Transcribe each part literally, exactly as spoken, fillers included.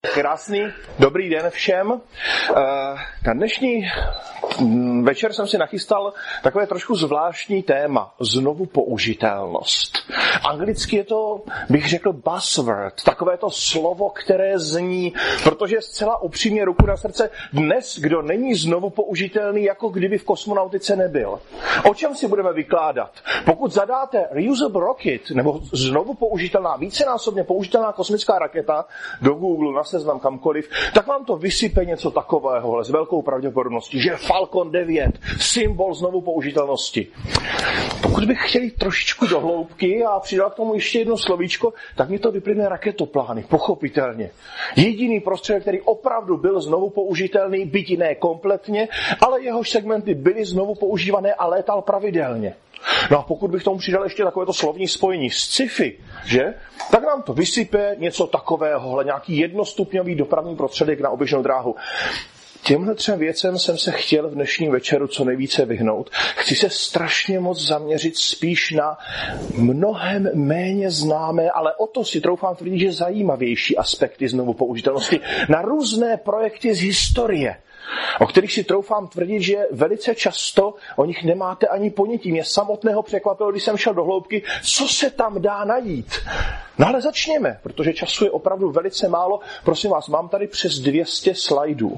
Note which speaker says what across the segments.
Speaker 1: Krásný, dobrý den všem. Na dnešní večer jsem si nachystal takové trošku zvláštní téma, znovu použitelnost. Anglicky je to, bych řekl, buzzword, takové to slovo, které zní, protože zcela upřímně ruku na srdce, dnes, kdo není znovu použitelný, jako kdyby v kosmonautice nebyl. O čem si budeme vykládat? Pokud zadáte reusable rocket, nebo znovu použitelná, vícenásobně použitelná kosmická raketa do Google, na seznam kamkoliv, tak vám to vysype něco takového s velkou pravděpodobností, že Falcon devět, symbol znovu použitelnosti. Pokud bych chtěl jít trošičku do hloubky a přidal k tomu ještě jedno slovíčko, tak mi to vyplyne raketoplány, pochopitelně. Jediný prostředek, který opravdu byl znovu použitelný, byť ne kompletně, ale jehož segmenty byly znovu používané a létal pravidelně. No a pokud bych tomu přidal ještě takovéto slovní spojení sci-fi, že? Tak nám to vysype něco takového, nějaký jednostupňový dopravní prostředek na oběžnou dráhu. Těmhle třem věcem jsem se chtěl v dnešním večeru co nejvíce vyhnout. Chci se strašně moc zaměřit spíš na mnohem méně známé, ale o to si troufám tvrdit, že zajímavější aspekty znovu použitelnosti, na různé projekty z historie, o kterých si troufám tvrdit, že velice často o nich nemáte ani ponětí. Mě samotného překvapilo, když jsem šel do hloubky, co se tam dá najít. No ale začněme, protože času je opravdu velice málo. Prosím vás, mám tady přes dvě stě slajdů.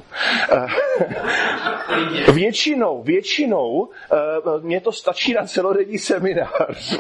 Speaker 1: Většinou, většinou mě to stačí na celodenní seminář.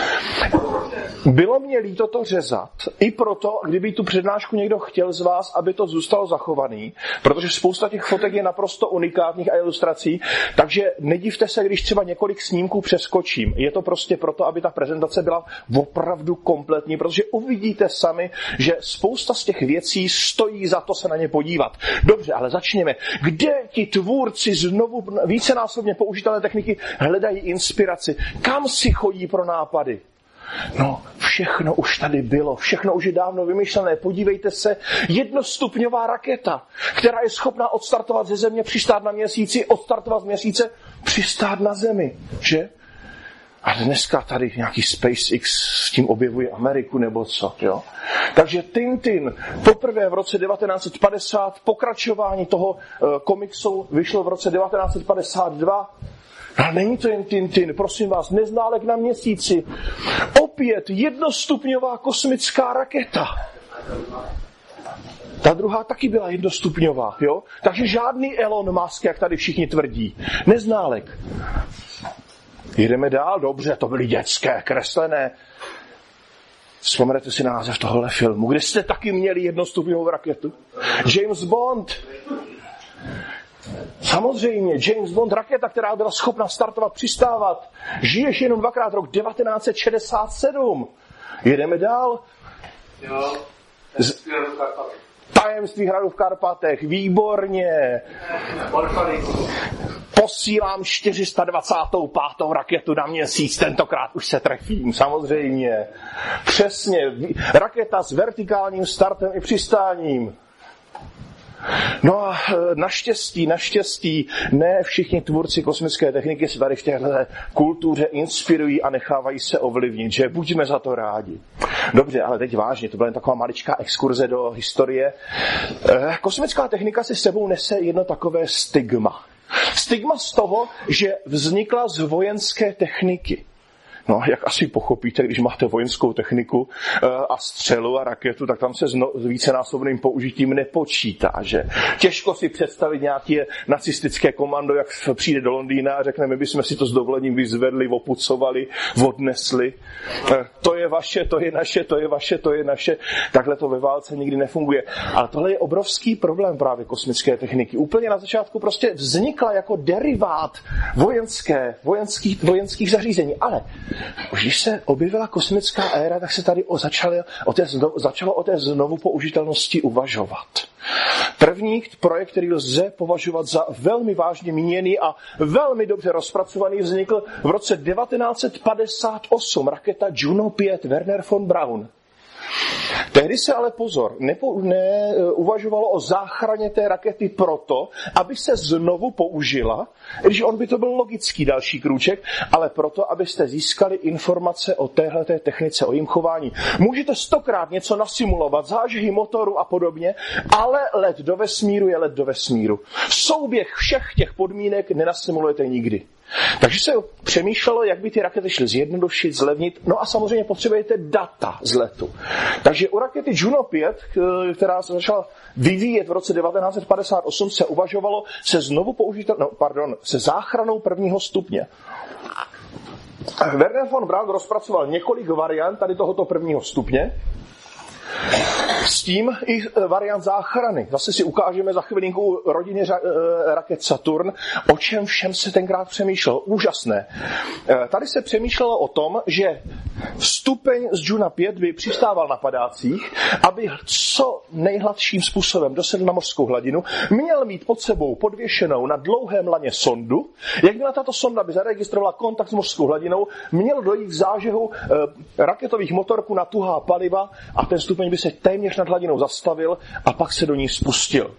Speaker 1: Bylo mě líto to řezat, i proto, kdyby tu přednášku někdo chtěl z vás, aby to zůstalo zachovaný, protože spousta těch fotek je naprosto unikátních a ilustrací, takže nedivte se, když třeba několik snímků přeskočím. Je to prostě proto, aby ta prezentace byla opravdu kompletní, protože uvidíte sami, že spousta z těch věcí stojí za to se na ně podívat. Dobře, ale začněme. Kde ti tvůrci znovu vícenásobně použitelné techniky hledají inspiraci? Kam si chodí pro nápady? No, všechno už tady bylo, všechno už je dávno vymyšlené. Podívejte se, jednostupňová raketa, která je schopná odstartovat ze Země, přistát na Měsíci, odstartovat z Měsíce, přistát na Zemi, že? A dneska tady nějaký SpaceX s tím objevuje Ameriku nebo co, jo? Takže Tintin poprvé v roce devatenáct set padesát, pokračování toho uh, komiksu vyšlo v roce devatenáct set padesát dva. Ale není to jen Tintin, prosím vás, Neználek na Měsíci. Opět jednostupňová kosmická raketa. Ta druhá taky byla jednostupňová, jo? Takže žádný Elon Musk, jak tady všichni tvrdí. Neználek. Jedeme dál, dobře, to byly dětské, kreslené. Vzpomenete si na název tohohle filmu, kde jste taky měli jednostupňovou raketu? James Bond. Samozřejmě, James Bond, raketa, která byla schopna startovat, přistávat. Žiješ jenom dvakrát, rok devatenáct set šedesát sedm. Jedeme dál.
Speaker 2: Jo,
Speaker 1: Z... Tajemství hradu v Karpatech, výborně. Posílám čtyři sta dvacátou pátou raketu na Měsíc, tentokrát už se trefím, samozřejmě. Přesně, raketa s vertikálním startem i přistáním. No a naštěstí, naštěstí, ne všichni tvůrci kosmické techniky se tady v této kultuře inspirují a nechávají se ovlivnit, že buďme za to rádi. Dobře, ale teď vážně, to byla jen taková maličká exkurze do historie. Kosmická technika si s sebou nese jedno takové stigma. Stigma z toho, že vznikla z vojenské techniky. No, jak asi pochopíte, když máte vojenskou techniku a střelu a raketu, tak tam se s, no, s vícenásobným použitím nepočítá, že? Těžko si představit nějaké nacistické komando, jak přijde do Londýna a řekne, my bychom si to s dovolením vyzvedli, opucovali, odnesli. To je vaše, to je naše, to je vaše, to je naše. Takhle to ve válce nikdy nefunguje. Ale tohle je obrovský problém právě kosmické techniky. Úplně na začátku prostě vznikla jako derivát vojenské, vojenských, vojenských zařízení. Ale už když se objevila kosmická éra, tak se tady o začalo, o té, začalo o té znovu použitelnosti uvažovat. První projekt, který lze považovat za velmi vážně míněný a velmi dobře rozpracovaný, vznikl v roce devatenáct set padesát osm. Raketa Juno pět, Wernher von Braun. Tehdy se ale pozor, neuvažovalo ne, o záchraně té rakety proto, aby se znovu použila, když on by to byl logický další krůček, ale proto, abyste získali informace o téhleté technice, o jejím chování. Můžete stokrát něco nasimulovat, zážehy motoru a podobně, ale let do vesmíru je let do vesmíru. Souběh všech těch podmínek nenasimulujete nikdy. Takže se přemýšlelo, jak by ty rakety šly zjednodušit, zlevnit, no a samozřejmě potřebujete data z letu. Takže u rakety Juno pět, která se začala vyvíjet v roce devatenáct set padesát osm, se uvažovalo se znovu použitel, no, pardon, se záchranou prvního stupně. Wernher von Braun rozpracoval několik variant tady tohoto prvního stupně, s tím i variant záchrany. Zase si ukážeme za chvilinku rodině raket Saturn, o čem všem se tenkrát přemýšlelo. Úžasné. Tady se přemýšlelo o tom, že stupeň z Juna pět by přistával na padácích, aby co nejhladším způsobem dosedl na mořskou hladinu, měl mít pod sebou podvěšenou na dlouhém laně sondu. Jakmile tato sonda by zaregistrovala kontakt s mořskou hladinou, měl dojít k zážehu raketových motorků na tuhá paliva a ten stupeň by se téměř nad hladinou zastavil a pak se do ní spustil.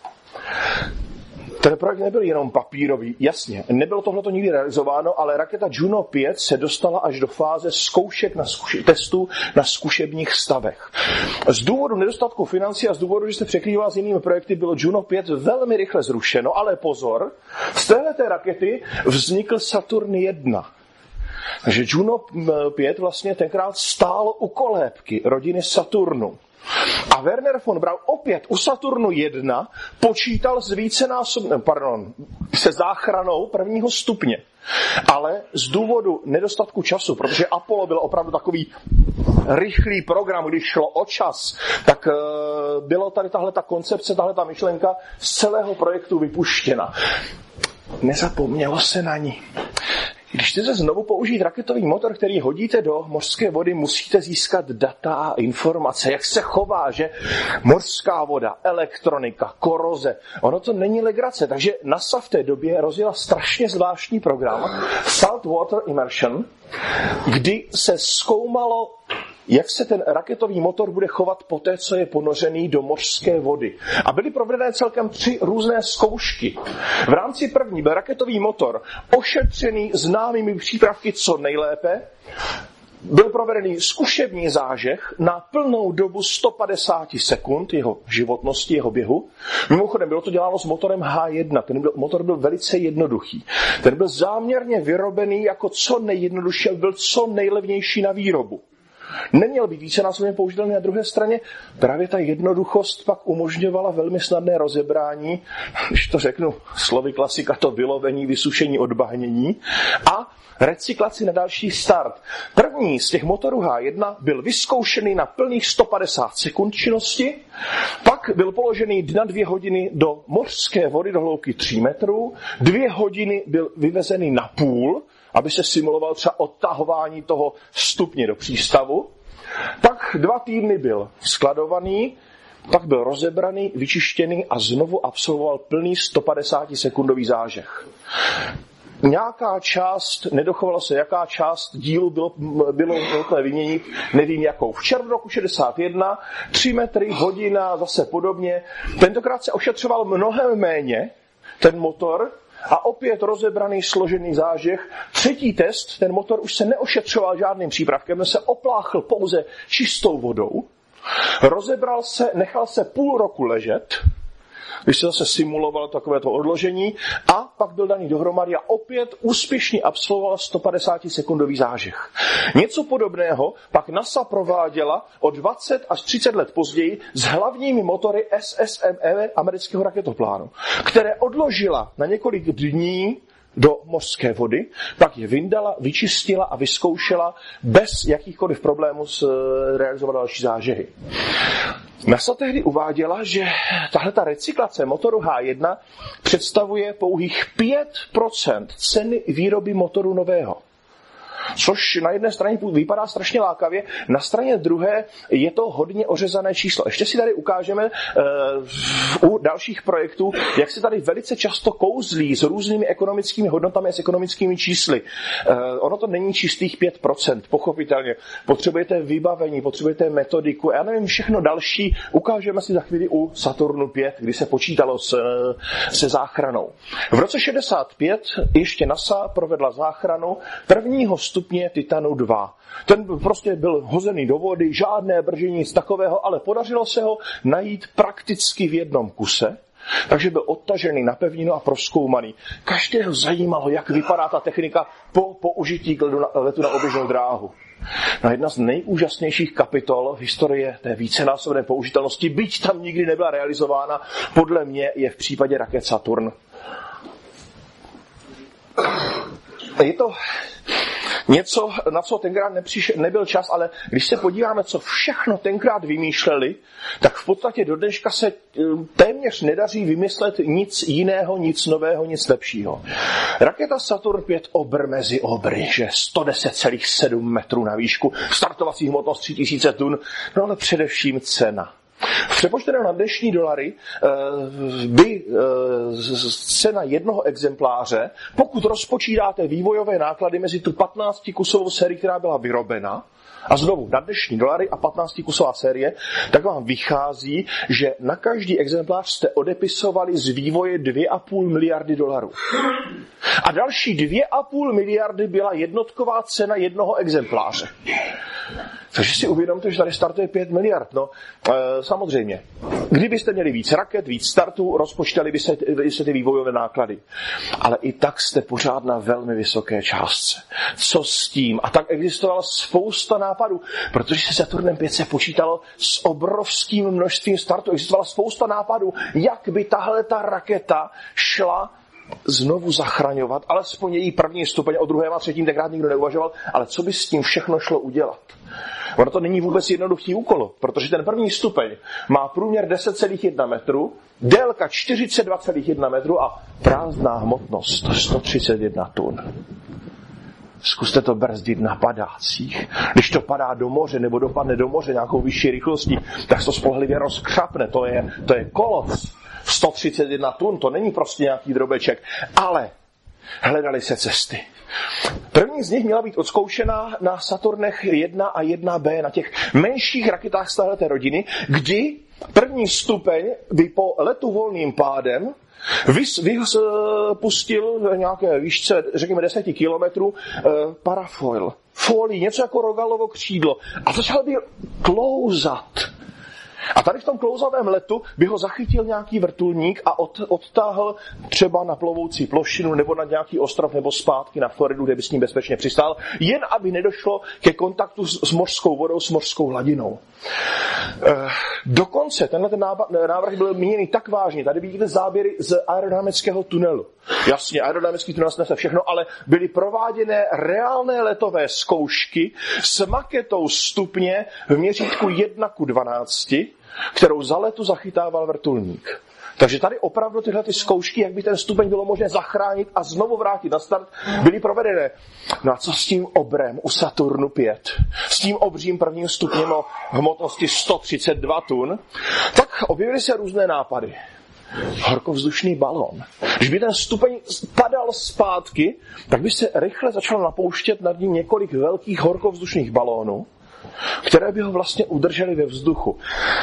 Speaker 1: Ten projekt nebyl jenom papírový, jasně, nebylo tohleto nikdy realizováno, ale raketa Juno pět se dostala až do fáze zkoušek na zkuši- testů na zkušebních stavech. Z důvodu nedostatku financí a z důvodu, že se překrývala s jinými projekty, bylo Juno pět velmi rychle zrušeno, ale pozor, z téhleté rakety vznikl Saturn jedna. Takže Juno pět vlastně tenkrát stálo u kolébky rodiny Saturnu. A Wernher von Braun opět u Saturnu jedna počítal s vícenásobným, pardon, se záchranou prvního stupně. Ale z důvodu nedostatku času, protože Apollo byl opravdu takový rychlý program, když šlo o čas, tak uh, bylo tady tahle ta koncepce, tahle ta myšlenka z celého projektu vypuštěna. Nezapomnělo se na ní. Když chcete znovu použít raketový motor, který hodíte do mořské vody, musíte získat data a informace, jak se chová, že mořská voda, elektronika, koroze, ono to není legrace. Takže NASA v té době rozjela strašně zvláštní program Saltwater Immersion, kdy se zkoumalo, jak se ten raketový motor bude chovat poté, co je ponořený do mořské vody. A byly provedené celkem tři různé zkoušky. V rámci první byl raketový motor ošetřený známými přípravky co nejlépe. Byl provedený zkušební zážeh na plnou dobu sto padesát sekund jeho životnosti, jeho běhu. Mimochodem bylo to děláno s motorem H jedna. Ten byl, motor byl velice jednoduchý. Ten byl záměrně vyrobený jako co nejjednodušší, byl co nejlevnější na výrobu. Neměl být vícenásobně použitelný. Na druhé straně právě ta jednoduchost pak umožňovala velmi snadné rozebrání, když to řeknu slovy klasika, to vylovení, vysušení, odbahnění a recyklaci na další start. První z těch motorů H jedna byl vyzkoušený na plných sto padesát sekund činnosti, pak byl položený na dvě hodiny do mořské vody do hloubky tří metrů, dvě hodiny byl vyvezený na půl, aby se simuloval třeba odtahování toho stupně do přístavu. Pak dva týdny byl skladovaný, pak byl rozebraný, vyčištěný a znovu absolvoval plný sto padesát sekundový zážeh. Nějaká část, nedochovala se, jaká část dílu bylo, bylo nutné vyměnit, nevím jakou. V červnu roku šedesát jedna, tři metry, hodina, zase podobně. Tentokrát se ošetřoval mnohem méně ten motor, a opět rozebraný, složený zážeh. Třetí test, ten motor už se neošetřoval žádným přípravkem, se opláchl pouze čistou vodou. Rozebral se, nechal se půl roku ležet, když se zase simulovalo takovéto odložení a pak byl daný dohromady a opět úspěšně absolvoval sto padesát sekundový zážeh. Něco podobného pak NASA prováděla o dvacet až třicet let později s hlavními motory S S M E amerického raketoplánu, které odložila na několik dní do mořské vody, pak je vyndala, vyčistila a vyzkoušela bez jakýchkoliv problémů s realizovat další zážehy. NASA tehdy uváděla, že tahleta recyklace motoru H jedna představuje pouhých pět procent ceny výroby motoru nového. Což na jedné straně vypadá strašně lákavě, na straně druhé je to hodně ořezané číslo. Ještě si tady ukážeme uh, u dalších projektů, jak se tady velice často kouzlí s různými ekonomickými hodnotami a s ekonomickými čísly. Uh, ono to není čistých pět procent, pochopitelně. Potřebujete vybavení, potřebujete metodiku, já nevím, všechno další. Ukážeme si za chvíli u Saturnu pět, kdy se počítalo s, se záchranou. V roce šedesát pět ještě NASA provedla záchranu prvního stupně Titanu dva. Ten prostě byl hozený do vody, žádné bržení, nic takového, ale podařilo se ho najít prakticky v jednom kuse, takže byl odtažený na pevninu a prozkoumaný. Každého zajímalo, jak vypadá ta technika po použití letu na oběžnou dráhu. No, jedna z nejúžasnějších kapitol historie té vícenásobné použitelnosti, byť tam nikdy nebyla realizována, podle mě je v případě raket Saturn. Je to něco, na co tenkrát nepřišel, nebyl čas, ale když se podíváme, co všechno tenkrát vymýšleli, tak v podstatě do dneška se téměř nedaří vymyslet nic jiného, nic nového, nic lepšího. Raketa Saturn pět obr mezi obry, že sto deset celá sedm metrů na výšku, startovací hmotnost tři tisíce tun, no ale především cena. Přepočteno na dnešní dolary by cena jednoho exempláře, pokud rozpočítáte vývojové náklady mezi tu patnáctikusovou sérii, která byla vyrobena, a znovu na dnešní dolary a patnáctikusová série, tak vám vychází, že na každý exemplář jste odepisovali z vývoje dvě a půl miliardy dolarů. A další dvě a půl miliardy byla jednotková cena jednoho exempláře. Takže si uvědomte, že tady startuje pět miliard. No, e, samozřejmě. Kdybyste měli víc raket, víc startů, rozpočítali byste, byste ty vývojové náklady. Ale i tak jste pořád na velmi vysoké částce. Co s tím? A tak existovala spousta nápadů, protože se Saturnem pět se počítalo s obrovským množstvím startů. Existovala spousta nápadů, jak by tahle ta raketa šla znovu zachraňovat, alespoň její první stupeň, o druhém a třetím tenkrát nikdo neuvažoval, ale co by s tím všechno šlo udělat? Ono to není vůbec jednoduchý úkol, protože ten první stupeň má průměr deset celá jedna metru, délka čtyřicet dva celá jedna metru a prázdná hmotnost sto třicet jedna tun. Zkuste to brzdit na padácích. Když to padá do moře nebo dopadne do moře nějakou vyšší rychlostí, tak to spolehlivě rozkřapne. To je, to je kolos. sto třicet jedna tun, to není prostě nějaký drobeček. Ale hledali se cesty. První z nich měla být odzkoušená na Saturnech jedna a jedna bé, na těch menších raketách z téhleté rodiny, kdy první stupeň by po letu volným pádem vypustil v nějaké výšce, řekněme deset kilometrů, parafoil, folii, něco jako rogalovo křídlo a začal by klouzat. A tady v tom klouzavém letu by ho zachytil nějaký vrtulník a od, odtáhl třeba na plovoucí plošinu nebo na nějaký ostrov nebo zpátky na Floridu, kde by s ním bezpečně přistál, jen aby nedošlo ke kontaktu s, s mořskou vodou, s mořskou hladinou. E, dokonce tenhle ten návrh byl míněný tak vážně, tady vidíte záběry z aerodynamického tunelu. Jasně, aerodynamický tunel snese všechno, ale byly prováděné reálné letové zkoušky s maketou stupně v měřítku jedna ku dvanácti, kterou za letu zachytával vrtulník. Takže tady opravdu tyhle ty zkoušky, jak by ten stupeň bylo možné zachránit a znovu vrátit na start, byly provedené. No a co s tím obrem u Saturnu pět? S tím obřím prvním stupněm o hmotnosti sto třicet dva tun? Tak objevily se různé nápady. Horkovzdušný balón. Když by ten stupeň padal zpátky, tak by se rychle začalo napouštět nad ním několik velkých horkovzdušných balónů, které by ho vlastně udržely ve vzduchu.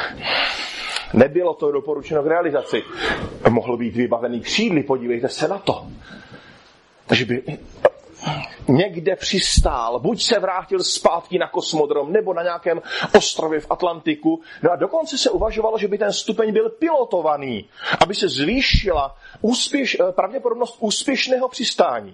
Speaker 1: Nebylo to doporučeno k realizaci. Mohlo být vybavený křídly, podívejte se na to. Takže by někde přistál, buď se vrátil zpátky na kosmodrom, nebo na nějakém ostrově v Atlantiku. No a dokonce se uvažovalo, že by ten stupeň byl pilotovaný, aby se zvýšila úspěš, pravděpodobnost úspěšného přistání.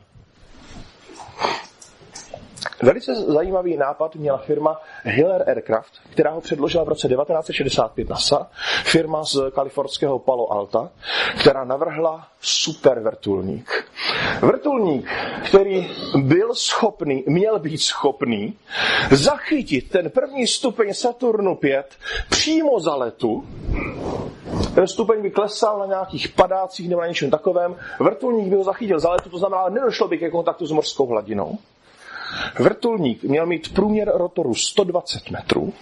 Speaker 1: Velice zajímavý nápad měla firma Hiller Aircraft, která ho předložila v roce devatenáct set šedesát pět NASA, firma z kalifornského Palo Alta, která navrhla super vrtulník. Vrtulník, který byl schopný, měl být schopný zachytit ten první stupeň Saturnu pět přímo za letu. Ten stupeň by klesal na nějakých padácích nebo na něčem takovém. Vrtulník by ho zachytil za letu, to znamená, nedošlo by ke kontaktu s mořskou hladinou. Vrtulník měl mít průměr rotoru sto dvacet metrů,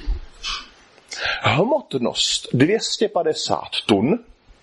Speaker 1: hmotnost dvě stě padesát tun,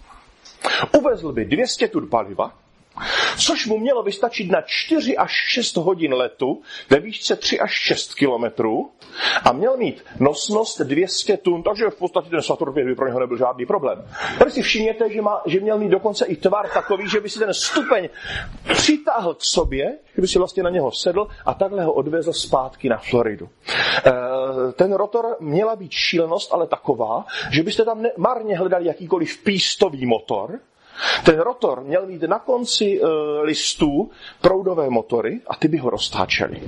Speaker 1: uvezl by dvě stě tun paliva, což mu mělo vystačit na čtyři až šest hodin letu ve výšce tři až šest kilometrů a měl mít nosnost dvě stě tun, takže v podstatě ten Saturn pět by pro něho nebyl žádný problém. Tady si všimněte, že, má, že měl mít dokonce i tvar takový, že by si ten stupeň přitáhl k sobě, že by si vlastně na něho sedl a takhle ho odvezl zpátky na Floridu. E, ten rotor měla být šílenost, ale taková, že byste tam ne, marně hledali jakýkoliv pístový motor. Ten rotor měl mít na konci e, listů proudové motory a ty by ho roztáčely.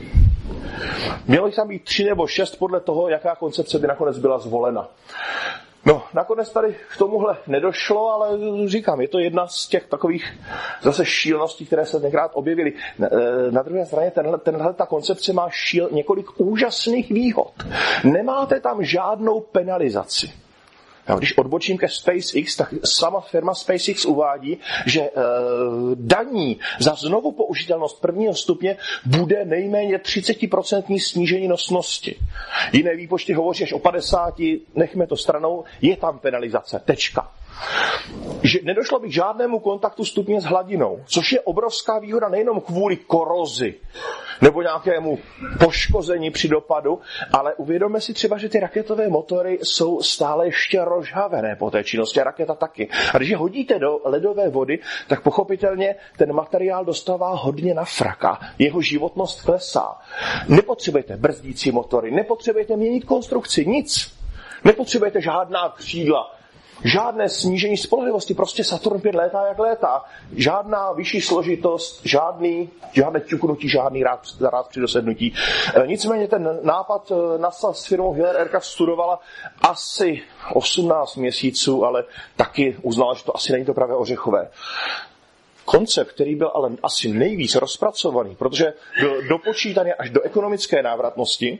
Speaker 1: Mělo jich tam být tři nebo šest podle toho, jaká koncepce by nakonec byla zvolena. No, nakonec tady k tomuhle nedošlo, ale říkám, je to jedna z těch takových zase šíleností, které se tenkrát objevily. Na druhé straně tenhle, tenhle ta koncepce má šíl, několik úžasných výhod. Nemáte tam žádnou penalizaci. Když odbočím ke SpaceX, tak sama firma SpaceX uvádí, že e, daní za znovu použitelnost prvního stupně bude nejméně třicet procent snížení nosnosti. Jiné výpočty hovoří až o padesát, nechme to stranou, je tam penalizace, tečka. Že nedošlo by k žádnému kontaktu stupně s hladinou, což je obrovská výhoda nejenom kvůli korozi nebo nějakému poškození při dopadu, ale uvědomme si třeba, že ty raketové motory jsou stále ještě rozhavené po té činnosti a raketa taky. A když je hodíte do ledové vody, tak pochopitelně ten materiál dostává hodně na fraka. Jeho životnost klesá. Nepotřebujete brzdící motory, nepotřebujete měnit konstrukci, nic. Nepotřebujete žádná křídla, žádné snížení spolehlivosti, prostě Saturn pět létá jak létá. Žádná vyšší složitost, žádný, žádné ťuknutí, žádný rád, rád při dosednutí. E, nicméně ten nápad NASA s firmou Hiller Aircraft studovala asi osmnáct měsíců, ale taky uznala, že to asi není to pravé ořechové. Koncept, který byl ale asi nejvíc rozpracovaný, protože byl dopočítaný až do ekonomické návratnosti,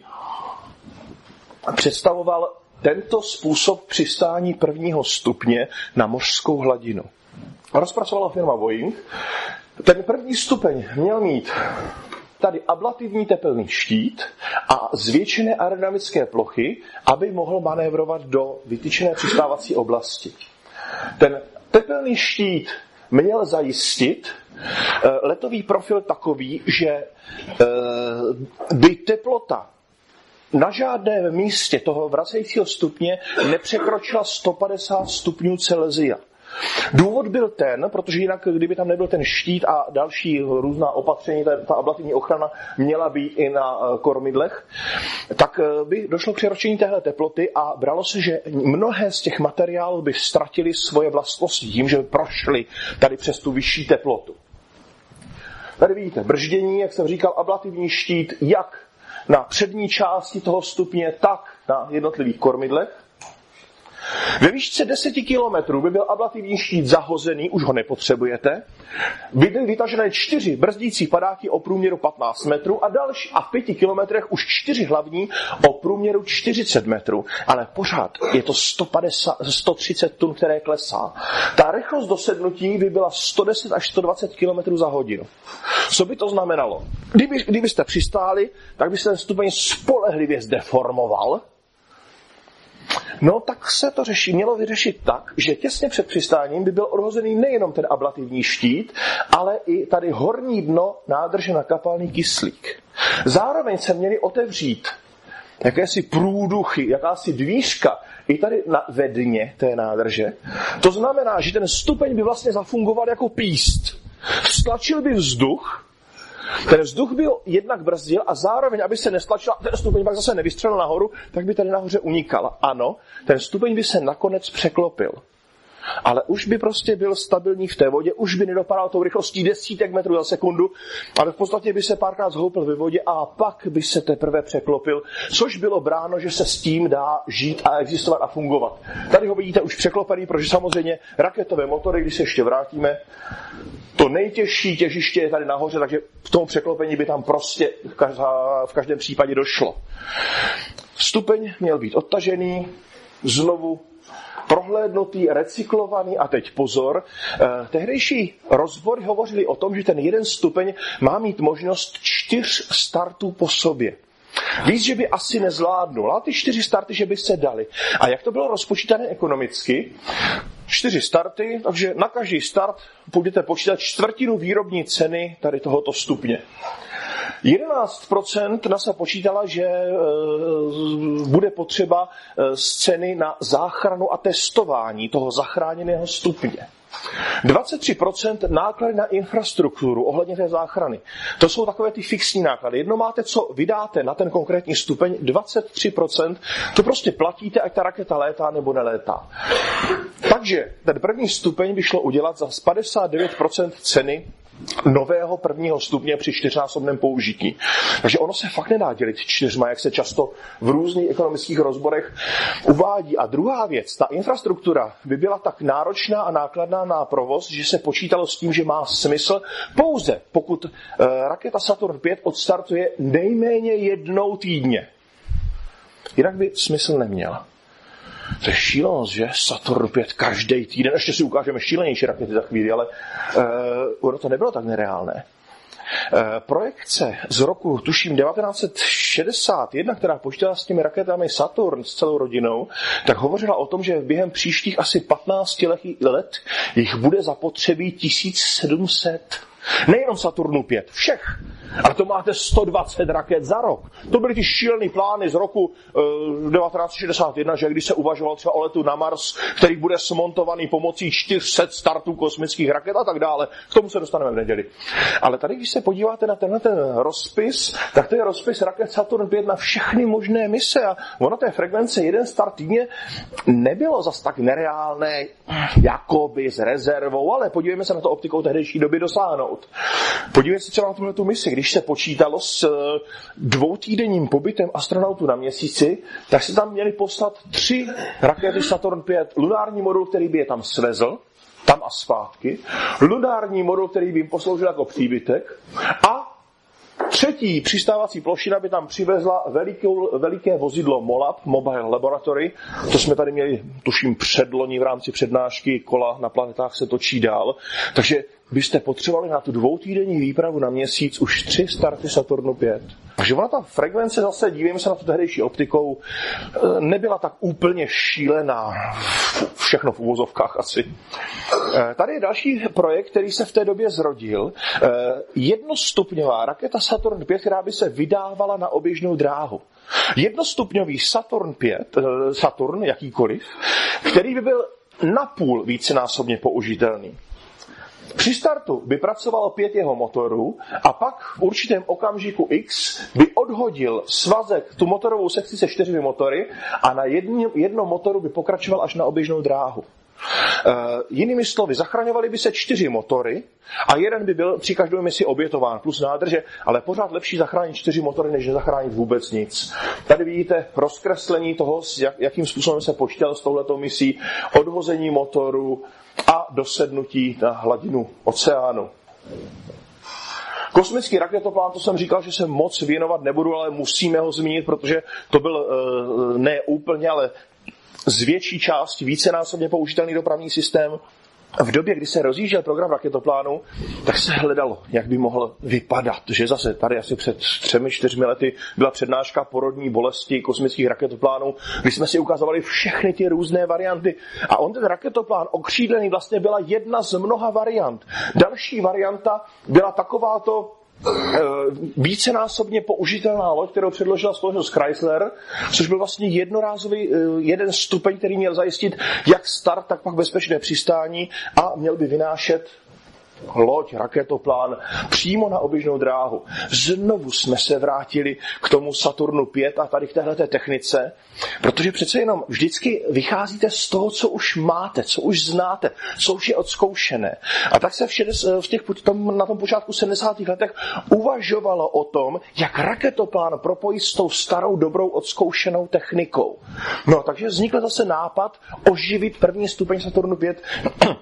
Speaker 1: představoval tento způsob přistání prvního stupně na mořskou hladinu. Rozpracovala firma Boeing. Ten první stupeň měl mít tady ablativní tepelný štít a zvětšené aerodynamické plochy, aby mohl manévrovat do vytyčené přistávací oblasti. Ten tepelný štít měl zajistit letový profil takový, že by teplota na žádném místě toho vracejícího stupně nepřekročila sto padesát stupňů Celsia. Důvod byl ten, protože jinak, kdyby tam nebyl ten štít a další různá opatření, ta, ta ablativní ochrana měla být i na kormidlech, tak by došlo k překročení téhle teploty a bralo se, že mnohé z těch materiálů by ztratily svoje vlastnosti tím, že by prošly tady přes tu vyšší teplotu. Tady vidíte brždění, jak jsem říkal, ablativní štít, jak na přední části toho stupně, tak na jednotlivých kormidlech. Ve výšce deset kilometrů by byl ablativní štít zahozený, už ho nepotřebujete. By byly vytažené čtyři brzdící padáky o průměru patnáct metrů a další a v pěti kilometrech už čtyři hlavní o průměru čtyřicet metrů. Ale pořád je to sto padesát, sto třicet tun, které klesá. Ta rychlost dosednutí by byla sto deset až sto dvacet kilometrů za hodinu. Co by to znamenalo? Kdyby, kdybyste přistáli, tak by se ten stupeň spolehlivě zdeformoval. No tak se to řeší, mělo vyřešit tak, že těsně před přistáním by byl odhozený nejenom ten ablativní štít, ale i tady horní dno nádrže na kapalný kyslík. Zároveň se měli otevřít jakési průduchy, jakási dvířka i tady na, ve dně té nádrže. To znamená, že ten stupeň by vlastně zafungoval jako píst. Stlačil by vzduch, ten vzduch by ho jednak brzdil a zároveň, aby se nestlačila, ten stupeň pak zase nevystřelil nahoru, tak by tady nahoře unikal. Ano, ten stupeň by se nakonec překlopil. Ale už by prostě byl stabilní v té vodě, už by nedopadal tou rychlostí desítek metrů za sekundu, ale v podstatě by se párkrát zhoupil ve vodě a pak by se teprve překlopil, což bylo bráno, že se s tím dá žít a existovat a fungovat. Tady ho vidíte už překlopený, protože samozřejmě raketové motory, když se ještě vrátíme, to nejtěžší těžiště je tady nahoře, takže v tom překlopení by tam prostě v každém případě došlo. Stupeň měl být odtažený, znovu prohlédnutý, recyklovaný a teď pozor, eh, tehdejší rozbory hovořili o tom, že ten jeden stupeň má mít možnost čtyř startů po sobě. Víc, že by asi nezvládnul, ale ty čtyři starty, že by se dali. A jak to bylo rozpočítané ekonomicky? Čtyři starty, takže na každý start budete počítat čtvrtinu výrobní ceny tady tohoto stupně. jedenáct procent NASA počítala, že e, bude potřeba e, z ceny na záchranu a testování toho zachráněného stupně. dvacet tři procent náklady na infrastrukturu ohledně té záchrany. To jsou takové ty fixní náklady. Jedno máte, co vydáte na ten konkrétní stupeň, dvacet tři procent to prostě platíte, ať ta raketa létá nebo nelétá. Takže ten první stupeň by šlo udělat za padesát devět procent ceny nového prvního stupně při čtyřnásobném použití. Takže ono se fakt nedá dělit čtyřma, jak se často v různých ekonomických rozborech uvádí. A druhá věc, ta infrastruktura by byla tak náročná a nákladná na provoz, že se počítalo s tím, že má smysl pouze, pokud raketa Saturn pět odstartuje nejméně jednou týdně. Jinak by smysl neměla. To je šílenost, že? Saturn pět každý týden. Ještě si ukážeme šílenější rakety za chvíli, ale uh, ono to nebylo tak nereálné. Uh, projekce z roku, tuším, devatenáct set šedesát jedna, která počítala s těmi raketami Saturn s celou rodinou, tak hovořila o tom, že během příštích asi patnácti let jich bude zapotřebí tisíc sedm set. Nejenom Saturnu pět, všech. Ale to máte sto dvacet raket za rok. To byly ty šílený plány z roku uh, devatenáct set šedesát jedna, že když se uvažoval třeba o letu na Mars, který bude smontovaný pomocí čtyři sta startů kosmických raket a tak dále. K tomu se dostaneme v neděli. Ale tady, když se podíváte na tenhle ten rozpis, tak to je rozpis raket Saturn pět na všechny možné mise. A ono té frekvence jeden start týdně nebylo zas tak nereálné, jakoby s rezervou, ale podívejme se na to optikou tehdejší doby dosáhnout. Podívejte se třeba na tuhle tu misi. Když se počítalo s dvoutýdenním pobytem astronautů na měsíci, tak se tam měli poslat tři rakety Saturn pět. Lunární modul, který by je tam svezl, tam a zpátky. Lunární modul, který by jim posloužil jako příbytek. A třetí přistávací plošina by tam přivezla velikou, veliké vozidlo MOLAB, Mobile Laboratory. To jsme tady měli, tuším, předloni v rámci přednášky Kola na planetách se točí dál. Takže byste potřebovali na tu dvoutýdenní výpravu na měsíc už tři starty Saturnu pět. Takže ona ta frekvence zase, dívejme se na to tehdejší optikou, nebyla tak úplně šílená. Všechno v uvozovkách asi. Tady je další projekt, který se v té době zrodil. Jednostupňová raketa Saturn pět, která by se vydávala na oběžnou dráhu. Jednostupňový Saturn pět, Saturn jakýkoliv, který by byl napůl vícenásobně použitelný. Při startu by pracovalo pět jeho motorů a pak v určitém okamžiku X by odhodil svazek, tu motorovou sekci se čtyřmi motory a na jedním, jednom motoru by pokračoval až na oběžnou dráhu. Uh, jinými slovy, zachraňovaly by se čtyři motory a jeden by byl při každé misi obětován plus nádrže, ale pořád lepší zachránit čtyři motory, než nezachránit vůbec nic. Tady vidíte rozkreslení toho, jak, jakým způsobem se počítal s touhletou misí, odhození motoru a dosednutí na hladinu oceánu. Kosmický raketoplán, to jsem říkal, že se moc věnovat nebudu, ale musíme ho zmínit, protože to byl uh, ne úplně, ale z větší části vícenásobně použitelný dopravní systém. V době, kdy se rozjížděl program raketoplánu, tak se hledalo, jak by mohl vypadat. Že zase tady asi před třemi, čtyřmi lety byla přednáška porodní bolesti kosmických raketoplánů, kdy jsme si ukazovali všechny ty různé varianty. A on ten raketoplán okřídlený vlastně byla jedna z mnoha variant. Další varianta byla takováto vícenásobně použitelná loď, kterou předložila společnost Chrysler, což byl vlastně jednorázový jeden stupeň, který měl zajistit jak start, tak pak bezpečné přistání a měl by vynášet loď, raketoplán přímo na oběžnou dráhu. Znovu jsme se vrátili k tomu Saturnu pět a tady k téhleté technice, protože přece jenom vždycky vycházíte z toho, co už máte, co už znáte, co už je odzkoušené. A tak se v, šedes, v těch, tom, na tom počátku sedmdesátých letech uvažovalo o tom, jak raketoplán propojit s tou starou, dobrou, odzkoušenou technikou. No, takže vznikl zase nápad oživit první stupeň Saturnu pět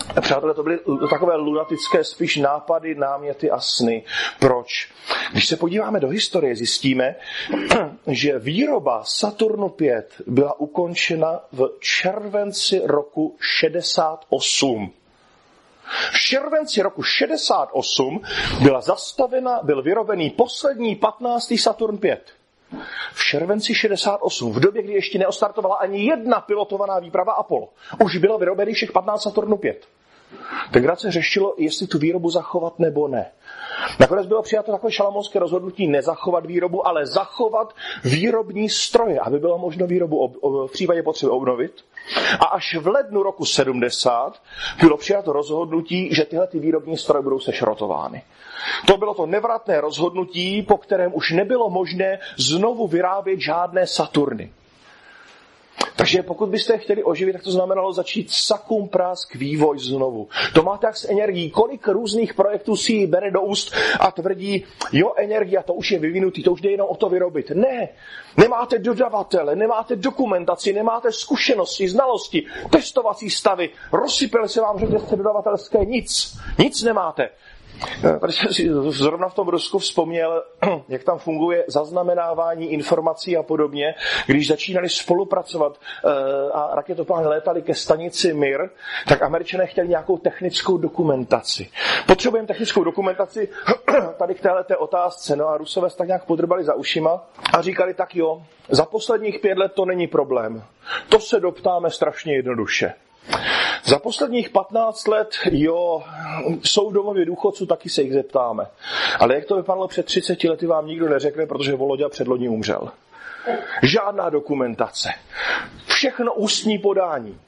Speaker 1: Přátelé, to byly takové lunatické spíš nápady, náměty a sny. Proč? Když se podíváme do historie, zjistíme, že výroba Saturnu pět byla ukončena v červenci roku šedesát osm. V červenci roku šedesát osm byla zastavena, byl vyrobený poslední patnáctý Saturn pět. V červenci šedesát osm, v době, kdy ještě neostartovala ani jedna pilotovaná výprava Apollo, už bylo vyrobený všech patnáct Saturnu pět. Tenkrát se řešilo, jestli tu výrobu zachovat nebo ne. Nakonec bylo přijato takové šalamounské rozhodnutí nezachovat výrobu, ale zachovat výrobní stroje, aby bylo možno výrobu ob, ob, v případě potřeby obnovit. A až v lednu roku sedmdesát bylo přijato rozhodnutí, že tyhle ty výrobní stroje budou sešrotovány. To bylo to nevratné rozhodnutí, po kterém už nebylo možné znovu vyrábět žádné Saturny. Takže pokud byste je chtěli oživit, tak to znamenalo začít sakum prásk vývoj znovu. To máte jak s energií. Kolik různých projektů si ji bere do úst a tvrdí, jo, energie, to už je vyvinutý, to už jde jenom o to vyrobit. Ne, nemáte dodavatele, nemáte dokumentaci, nemáte zkušenosti, znalosti, testovací stavy, rozsypali se vám řetězce dodavatelské, nic, nic nemáte. Tady jsem si zrovna v tom Rusku vzpomněl, jak tam funguje zaznamenávání informací a podobně. Když začínali spolupracovat a raketoplány létaly ke stanici Mir, tak Američané chtěli nějakou technickou dokumentaci. Potřebujeme technickou dokumentaci tady k téhleté otázce. No a Rusové se tak nějak podrbali za ušima a říkali, tak jo, za posledních pět let to není problém. To se doptáme strašně jednoduše. Za posledních patnáct let, jo, jsou v domově důchodců, taky se jich zeptáme. Ale jak to vypadalo před třiceti lety, vám nikdo neřekne, protože Voloďa předloni umřel. Žádná dokumentace. Všechno ústní podání.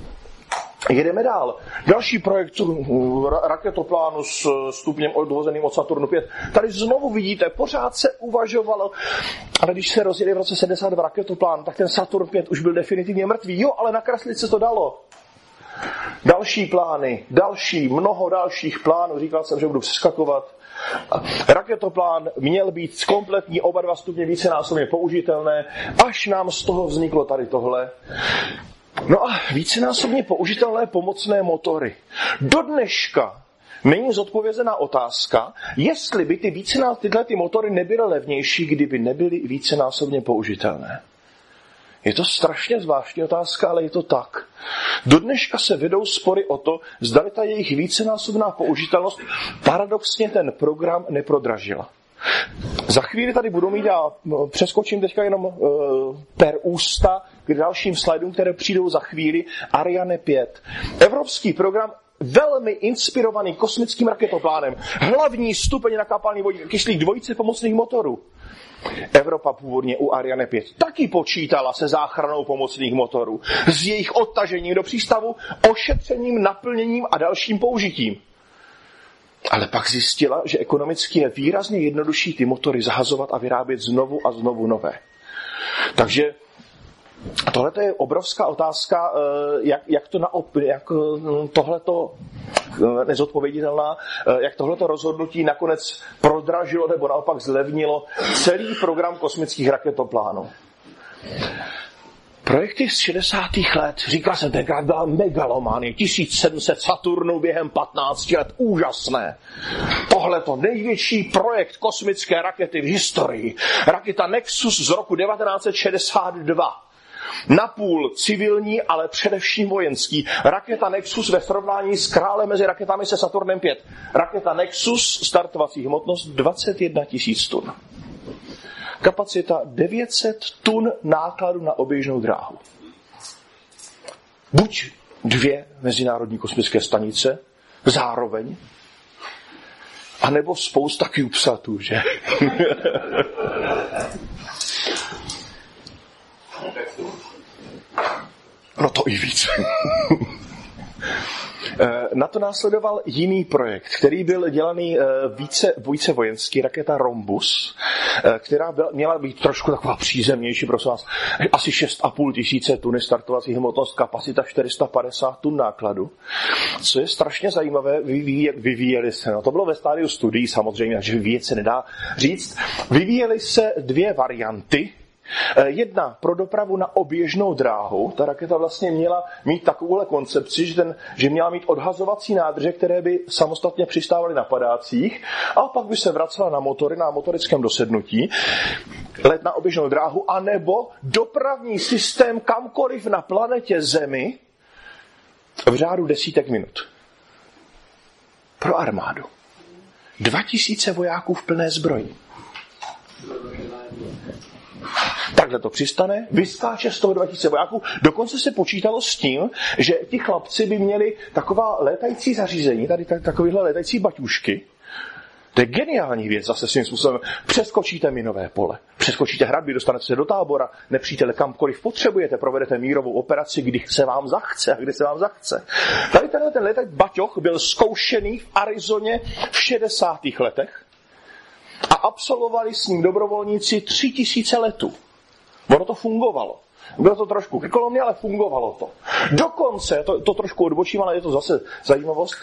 Speaker 1: Jedeme dál. Další projekt raketoplánu s stupněm odvozeným od Saturnu pět. Tady znovu vidíte, pořád se uvažovalo, ale když se rozjeli v roce sedmdesát dva raketoplán, tak ten Saturn pět už byl definitivně mrtvý. Jo, ale nakreslit se to dalo. Další plány, další, mnoho dalších plánů, říkal jsem, že budu přeskakovat. Raketoplán měl být kompletní, oba dva stupně vícenásobně použitelné, až nám z toho vzniklo tady tohle. No a vícenásobně použitelné pomocné motory. Do dneška není zodpovězená otázka, jestli by ty vícená, tyhle ty motory nebyly levnější, kdyby nebyly vícenásobně použitelné. Je to strašně zvláštní otázka, ale je to tak. Do dneška se vedou spory o to, zda ta jejich vícenásobná použitelnost paradoxně ten program neprodražila. Za chvíli tady budu mít, a přeskočím teďka jenom uh, per ústa k dalším slajdům, které přijdou za chvíli, Ariane pět. Evropský program velmi inspirovaný kosmickým raketoplánem. Hlavní stupeň na kapalný vodík kyslík dvojice pomocných motorů. Evropa původně u Ariane pět taky počítala se záchranou pomocných motorů, s jejich odtažením do přístavu, ošetřením, naplněním a dalším použitím. Ale pak zjistila, že ekonomicky je výrazně jednodušší ty motory zahazovat a vyrábět znovu a znovu nové. Takže tohle je obrovská otázka, jak, jak to naop, jak tohleto nezodpověditelná, jak tohleto rozhodnutí nakonec prodražilo nebo naopak zlevnilo celý program kosmických raketoplánů. Projekty z šedesátých let, říkal jsem, tenkrát byla megalománie, tisíc sedm set Saturnů během patnácti let, úžasné. Tohleto největší projekt kosmické rakety v historii, raketa Nexus z roku devatenáct set šedesát dva. Napůl civilní, ale především vojenský. Raketa Nexus ve srovnání s králem mezi raketami se Saturnem pět. Raketa Nexus, startovací hmotnost dvacet jedna tisíc tun. Kapacita devět set tun nákladu na oběžnou dráhu. Buď dvě mezinárodní kosmické stanice zároveň, anebo spousta CubeSatů, že? No to i víc. Na to následoval jiný projekt, který byl dělaný více, více vojenský, raketa Rhombus, která byla, měla být trošku taková přízemnější, prosím vás, asi šest a půl tisíce tuny startovací hmotnost, kapacita čtyři sta padesát tun nákladu. Co je strašně zajímavé, vyvíjeli, vyvíjeli se, no to bylo ve stádiu studií samozřejmě, takže vyvíjet se nedá říct, vyvíjeli se dvě varianty, Jedna pro dopravu na oběžnou dráhu. Ta raketa vlastně měla mít takovouhle koncepci, že, ten, že měla mít odhazovací nádrže, které by samostatně přistávaly na padácích a pak by se vracela na motory, na motorickém dosednutí. Let na oběžnou dráhu, anebo dopravní systém kamkoliv na planetě Zemi v řádu desítek minut. Pro armádu. Dva tisíce vojáků v plné zbroji. Takhle to přistane, vyskáče z toho dva tisíce vojáků. Dokonce se počítalo s tím, že ti chlapci by měli taková létající zařízení, tady takovýhle létající baťušky. To je geniální věc zase svým způsobem. Přeskočíte minové pole, přeskočíte hradby, dostanete se do tábora, nepřítele kamkoliv potřebujete, provedete mírovou operaci, kdy se vám zachce a kdy se vám zachce. Tady tenhle ten létající baťoch byl zkoušený v Arizoně v šedesátých letech a absolvovali s ním dobrovolníci tři tisíce letů. Ono to fungovalo. Bylo to trošku krkolomně, ale fungovalo to. Dokonce, to, to trošku odbočím, ale je to zase zajímavost,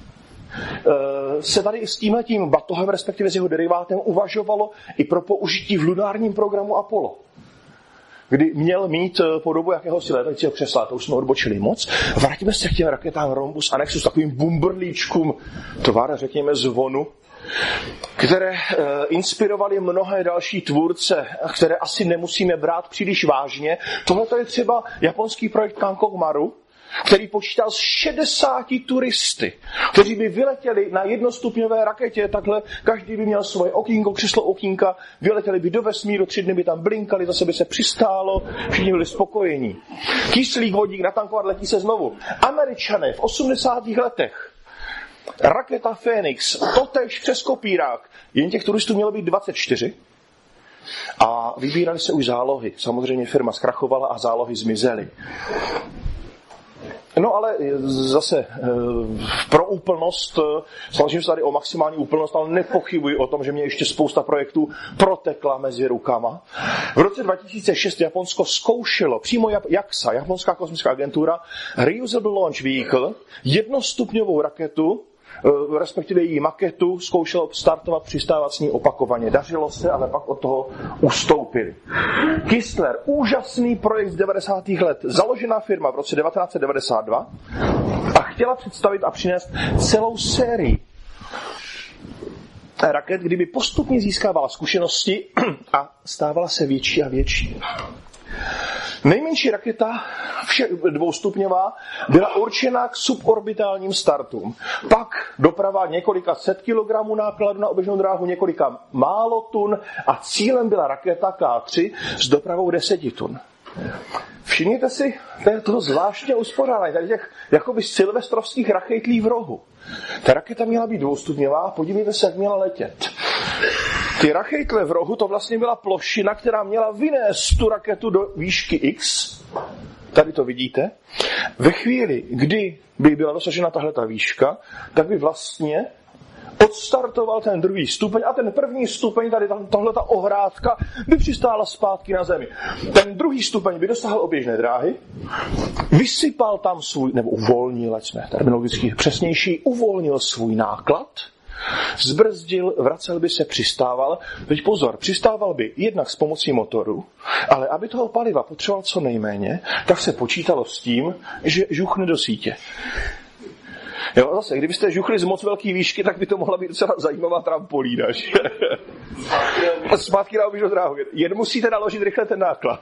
Speaker 1: se tady s tímhletím batohem, respektive s jeho derivátem, uvažovalo i pro použití v lunárním programu Apollo, kdy měl mít podobu jakéhosi létajícího křesla. To už jsme odbočili moc. Vrátíme se k těm raketám Rhombus a Nexus s takovým bumbrlíčkům tvar, řekněme, zvonu, které e, inspirovaly mnohé další tvůrce, které asi nemusíme brát příliš vážně. Tohle je třeba japonský projekt Kankok Maru, který počítal s šedesáti turisty, kteří by vyletěli na jednostupňové raketě, takhle každý by měl svoje okýnko, křeslo okýnka, vyletěli by do vesmíru, tři dny by tam blinkali, zase by se přistálo, všichni byli spokojení. Kyslík, vodík, natankovat, letí se znovu. Američané v osmdesátých letech, raketa Phoenix, totéž přes kopírák, jen těch turistů mělo být dvacet čtyři a vybírali se už zálohy. Samozřejmě firma zkrachovala a zálohy zmizely. No ale zase pro úplnost, snažím se tady o maximální úplnost, ale nepochybuji o tom, že mě ještě spousta projektů protekla mezi rukama. V roce dva tisíce šest Japonsko zkoušelo, přímo JAXA, Japonská kosmická agentura, Reusable Launch Vehicle, jednostupňovou raketu, respektive její maketu, zkoušelo startovat, přistávat s ní opakovaně. Dařilo se, ale pak od toho ustoupili. Kistler, úžasný projekt z devadesátých let, založená firma v roce devatenáct set devadesát dva a chtěla představit a přinést celou sérii raket, kdyby postupně získávala zkušenosti a stávala se větší a větší. Nejmenší raketa, vše dvoustupňová, byla určena k suborbitálním startům. Pak doprava několika set kilogramů nákladu na oběžnou dráhu, několika málo tun a cílem byla raketa K tři s dopravou deseti tun. Všimněte si, to je toho zvláštně uspořádání, tady těch jakoby silvestrovských rachejtlí v rohu. Ta raketa měla být dvoustupňová, podívejte se, jak měla letět. Ty rachejtle v rohu, to vlastně byla plošina, která měla vynést tu raketu do výšky X. Tady to vidíte. Ve chvíli, kdy by byla dosažena tahleta výška, tak by vlastně odstartoval ten druhý stupeň a ten první stupeň, tady tahleta ohrádka, by přistála zpátky na zemi. Ten druhý stupeň by dosáhl oběžné dráhy, vysypal tam svůj, nebo uvolnil, ať jsme terminologicky přesnější, uvolnil svůj náklad, zbrzdil, vracel by se, přistával. Teď pozor, přistával by jednak s pomocí motoru, ale aby toho paliva potřeboval co nejméně, tak se počítalo s tím, že žuchne do sítě. Jo, zase, kdybyste žuchli z moc velký výšky, tak by to mohla být docela zajímavá trampolína. Zpátky na oběžnou dráhu. Jen musíte naložit rychle ten náklad.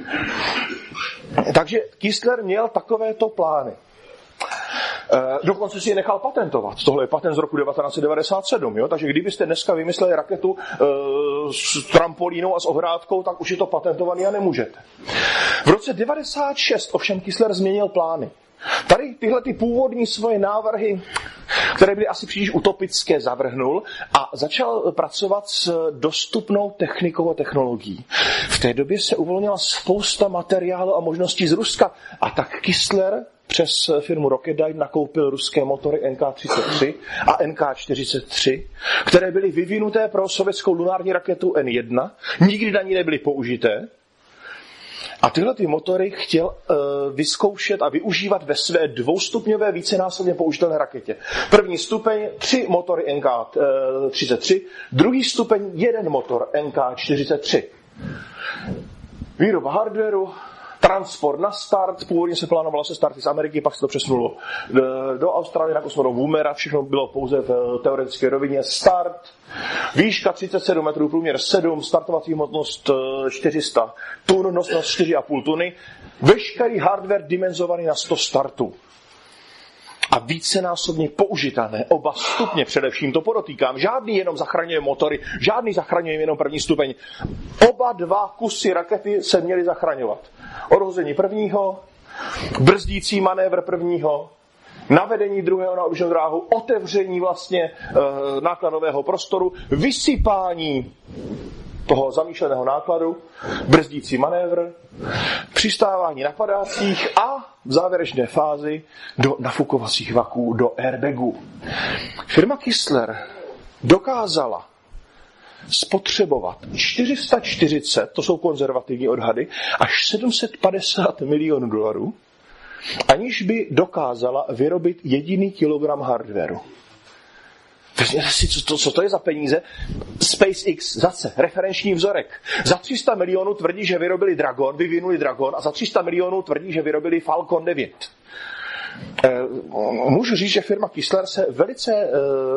Speaker 1: Takže Kistler měl takovéto plány. Dokonce si je nechal patentovat. Tohle je patent z roku devatenáct set devadesát sedm. Jo? Takže kdybyste dneska vymysleli raketu e, s trampolínou a s ohrádkou, tak už je to patentovaný a nemůžete. V roce devadesát šest ovšem Kistler změnil plány. Tady tyhle ty původní svoje návrhy, které byly asi příliš utopické, zavrhnul a začal pracovat s dostupnou technikou a technologií. V té době se uvolnila spousta materiálu a možností z Ruska. A tak Kistler přes firmu Rocketdyne nakoupil ruské motory N K třicet tři a N K čtyřicet tři, které byly vyvinuté pro sovětskou lunární raketu N jedna. Nikdy na ní nebyly použité. A tyhle ty motory chtěl uh, vyzkoušet a využívat ve své dvoustupňové vícenásobně použitelné raketě. První stupeň, tři motory N K třicet tři, druhý stupeň, jeden motor N K čtyřicet tři. Výroba hardwareu, transport na start, původně se plánovalo se starty z Ameriky, pak se to přesunulo do Austrálie na kosmodrom Woomera, všechno bylo pouze v teoretické rovině. Start, výška třicet sedm metrů, průměr sedm, startovací hmotnost čtyři sta tun, nosnost čtyři a půl tuny, veškerý hardware dimenzovaný na sto startů. A vícenásobně použitelné, oba stupně především, to podotýkám, žádný jenom zachraňuje motory, žádný zachraňuje jenom první stupeň. Oba dva kusy rakety se měly zachraňovat. Odhození prvního, brzdící manévr prvního, navedení druhého na oběžnou dráhu, otevření vlastně e, nákladového prostoru, vysypání toho zamýšleného nákladu, brzdící manévr, přistávání napadácích a v závěrečné fázi do nafukovacích vaků, do airbagů. Firma Kistler dokázala spotřebovat čtyři sta čtyřicet, to jsou konzervativní odhady, až sedm set padesát milionů dolarů, aniž by dokázala vyrobit jediný kilogram hardwareu. Vezměte si, co to, co to je za peníze. SpaceX, zase, referenční vzorek. Za tři sta milionů tvrdí, že vyrobili Dragon, vyvinuli Dragon, a za tři sta milionů tvrdí, že vyrobili Falcon devět. E, můžu říct, že firma Kistler se velice e,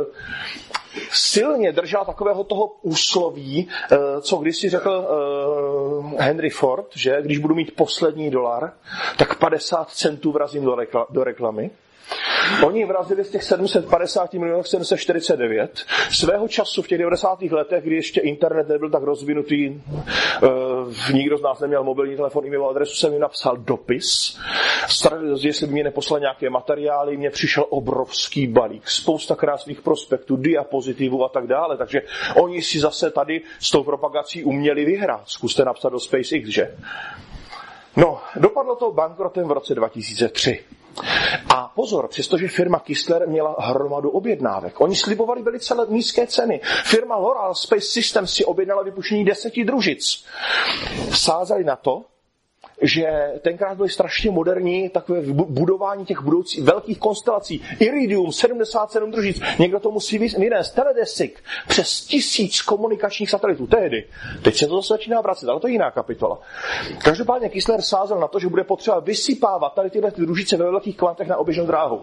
Speaker 1: silně držela takového toho úsloví, e, co kdysi řekl e, Henry Ford, že když budu mít poslední dolar, tak padesát centů vrazím do, rekla, do reklamy. Oni vrazili z těch sedm set padesát milionů sedm set čtyřicet devět. Svého času v těch devadesátých letech, kdy ještě internet nebyl tak rozvinutý, uh, nikdo z nás neměl mobilní telefon, e-mailovou adresu, jsem jim napsal dopis. Starali, jestli by mě neposlal nějaké materiály, mně přišel obrovský balík, spousta krásných prospektů, diapozitivů a tak dále. Takže oni si zase tady s tou propagací uměli vyhrát. Zkuste napsat do SpaceX, že? No, dopadlo to bankrotem v roce dva tisíce tři. A pozor, přestože firma Kistler měla hromadu objednávek. Oni slibovali velice nízké ceny. Firma Loral Space Systems si objednala vypuštění deseti družic. Sázeli na to, že tenkrát byly strašně moderní takové budování těch budoucích velkých konstelací. Iridium, sedmdesát sedm družic. Někdo to musí vynést. Teledesik. Přes tisíc komunikačních satelitů. Tehdy. Teď se to zase začíná vracet, ale to je jiná kapitola. Každopádně Kistler sázel na to, že bude potřeba vysypávat tady tyhle družice ve velkých kvantech na oběžnou dráhu.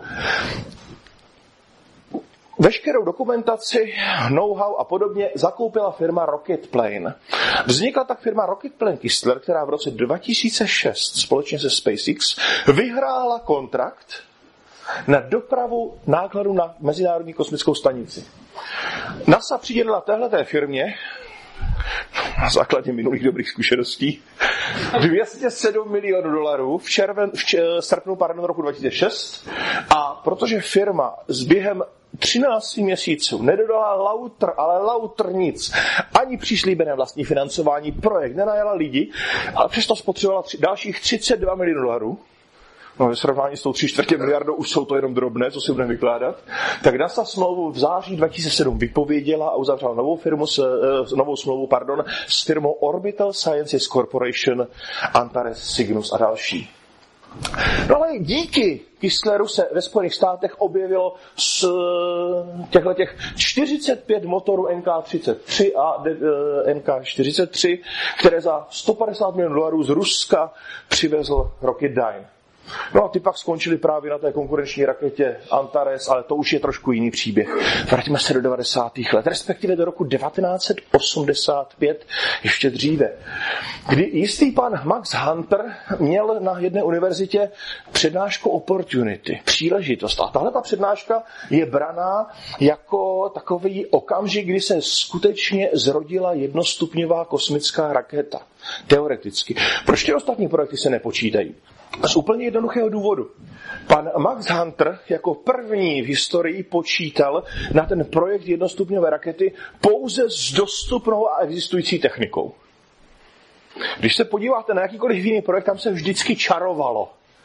Speaker 1: Veškerou dokumentaci, know-how a podobně zakoupila firma Rocket Plane. Vznikla tak firma Rocket Plane Kistler, která v roce dva tisíce šest společně se SpaceX vyhrála kontrakt na dopravu nákladu na Mezinárodní kosmickou stanici. NASA přidělila téhleté firmě na základě minulých dobrých zkušeností dvě stě sedm milionů dolarů v, červen, v č, srpnu pardon, roku dva tisíce šest, a protože firma s během třinácti měsíců nedodala lautr, ale lautr nic. Ani přislíbené vlastní financování, projekt nenajala lidi, ale přesto spotřebovala tři, dalších třicet dva milionů dolarů. No, ve srovnání s tou tři čtvrtě miliardou už jsou to jenom drobné, co si budeme vykládat. Tak NASA smlouvu v září dva tisíce sedm vypověděla a uzavřela novou, firmu s, uh, novou smlouvu pardon, s firmou Orbital Sciences Corporation, Antares, Cygnus a další. No ale díky Kistleru se ve Spojených státech objevilo z těchto těch čtyřicet pět motorů N K třicet tři a N K čtyřicet tři, které za sto padesát milionů dolarů z Ruska přivezl Rocketdyne. No a ty pak skončili právě na té konkurenční raketě Antares, ale to už je trošku jiný příběh. Vrátíme se do devadesátých let, respektive do roku devatenáct set osmdesát pět, ještě dříve, kdy jistý pan Max Hunter měl na jedné univerzitě přednášku Opportunity, příležitost. A tahle ta přednáška je braná jako takový okamžik, kdy se skutečně zrodila jednostupňová kosmická raketa. Teoreticky. Proč ty ostatní projekty se nepočítají? Z úplně jednoduchého důvodu. Pan Max Hunter jako první v historii počítal na ten projekt jednostupňové rakety pouze s dostupnou a existující technikou. Když se podíváte na jakýkoliv jiný projekt, tam se vždycky čarovalo.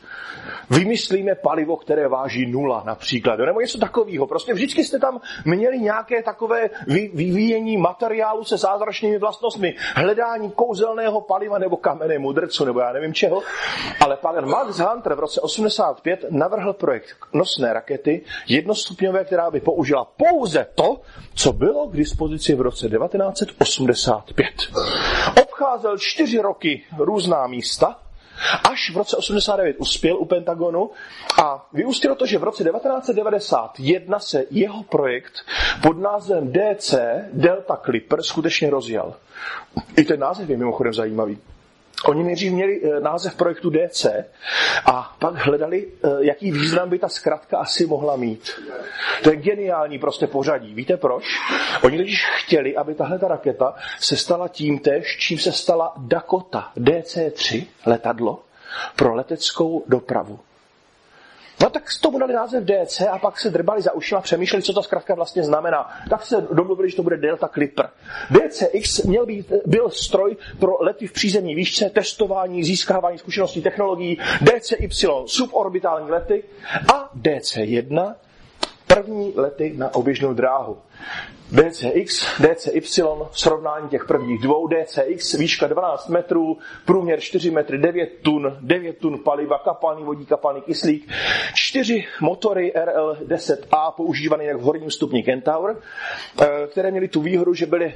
Speaker 1: Vymyslíme palivo, které váží nula například, nebo něco takového. Prostě vždycky jste tam měli nějaké takové vyvíjení materiálu se zázračnými vlastnostmi, hledání kouzelného paliva nebo kamene mudrců, nebo já nevím čeho. Ale pak Max Hunter v roce osmdesát pět navrhl projekt nosné rakety jednostupňové, která by použila pouze to, co bylo k dispozici v roce devatenáct set osmdesát pět. Obcházel čtyři roky různá místa, až v roce osmdesát devět uspěl u Pentagonu a vyústilo to, že v roce devatenáct set devadesát jedna se jeho projekt pod názvem D C, Delta Clipper, skutečně rozjel. I ten název je mimochodem zajímavý. Oni nejdřív měli název projektu D C a pak hledali, jaký význam by ta zkratka asi mohla mít. To je geniální prostě pořadí. Víte proč? Oni totiž chtěli, aby tahle ta raketa se stala tímtéž, čím se stala Dakota D C tři letadlo pro leteckou dopravu. No tak s tomu dali název D C a pak se drbali za ušima a přemýšleli, co ta zkratka vlastně znamená. Tak se domluvili, že to bude Delta Clipper. D C X měl být, byl stroj pro lety v přízemní výšce, testování, získávání zkušeností, technologií, D C Y suborbitální lety a D C jedna první lety na oběžnou dráhu. D C X, D C Y, srovnání těch prvních dvou, D C X, výška dvanáct metrů, průměr čtyři metry, devět tun, devět tun paliva, kapalný vodík, kapalný kyslík, čtyři motory R L deset A používané jak v horním stupni Centaur, které měly tu výhodu, že byly,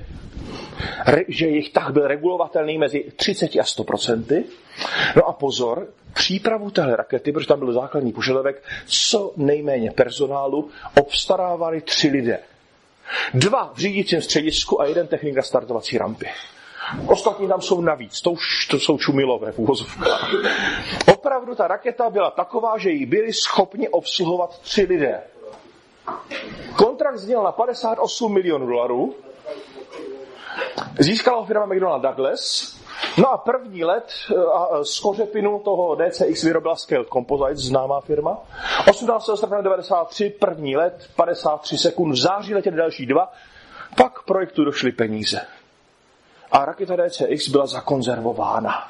Speaker 1: že jejich tah byl regulovatelný mezi třicet a sto procenty. No a pozor, přípravu téhle rakety, protože tam byl základní požadavek, co nejméně personálu, obstarávali tři lidé. Dva v řídícím středisku a jeden technik na startovací rampě. Ostatní tam jsou navíc, to už to jsou čumilové v uvozovkách. Opravdu ta raketa byla taková, že ji byli schopni obsluhovat tři lidé. Kontrakt zněl na padesát osm milionů dolarů. Získala ho firma McDonnell Douglas. No a první let z kořepinu toho D C X vyrobila Scaled Composites, známá firma. osmnáctého srpna devadesát tři, první let, padesát tři sekund, v září letěli další dva, pak projektu došly peníze. A raketa D C X byla zakonzervována.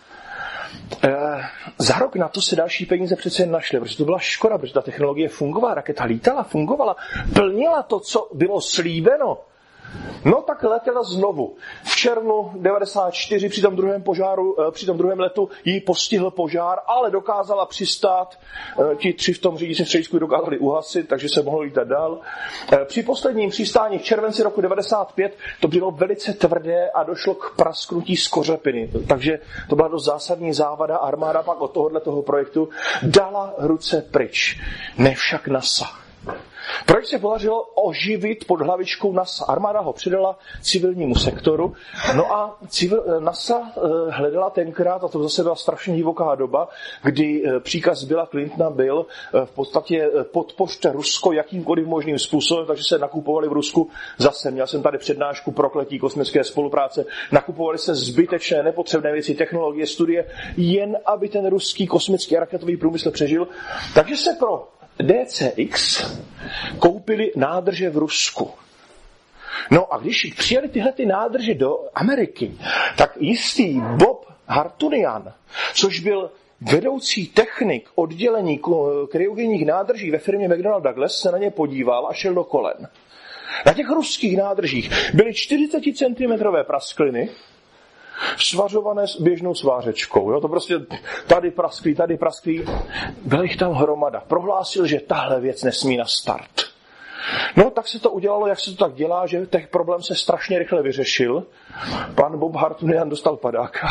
Speaker 1: E, za rok na to se další peníze přece našly, protože to byla škoda, protože ta technologie fungovala, raketa lítala, fungovala, plnila to, co bylo slíbeno. No tak letěla znovu. V červnu devadesát čtyři při tom druhém požáru, při tom druhém letu jí postihl požár, ale dokázala přistát. Ti tři v tom řídícím středisku dokázali uhasit, takže se mohlo lítat dál. Při posledním přistání v červenci roku devadesát pět to bylo velice tvrdé a došlo k prasknutí skořepiny. Takže to byla dost zásadní závada. Armáda pak od tohohle toho projektu dala ruce pryč. Ne však NASA. Proč se podařilo oživit pod hlavičkou NASA? Armáda ho předala civilnímu sektoru. No a civil, NASA hledala tenkrát, a to zase byla strašně divoká doba, kdy příkaz Billa Clintona byl v podstatě podpořte Rusko jakýmkoliv možným způsobem, takže se nakupovali v Rusku zase. Měl jsem tady přednášku prokletí kosmické spolupráce. Nakupovali se zbytečné, nepotřebné věci, technologie, studie, jen aby ten ruský kosmický a raketový průmysl přežil. Takže se pro D C X koupili nádrže v Rusku. No a když přijeli tyhle ty nádrže do Ameriky, tak jistý Bob Hartunian, což byl vedoucí technik oddělení kryogenních nádrží ve firmě McDonnell Douglas, se na ně podíval a šel do kolen. Na těch ruských nádržích byly čtyřicet centimetrové praskliny, svařované s běžnou svářečkou. Jo? To prostě tady prasklí, tady prasklí. Byla jich tam hromada. Prohlásil, že tahle věc nesmí na start. No, tak se to udělalo, jak se to tak dělá, že těch problém se strašně rychle vyřešil. Pan Bob Hartunian dostal padáka.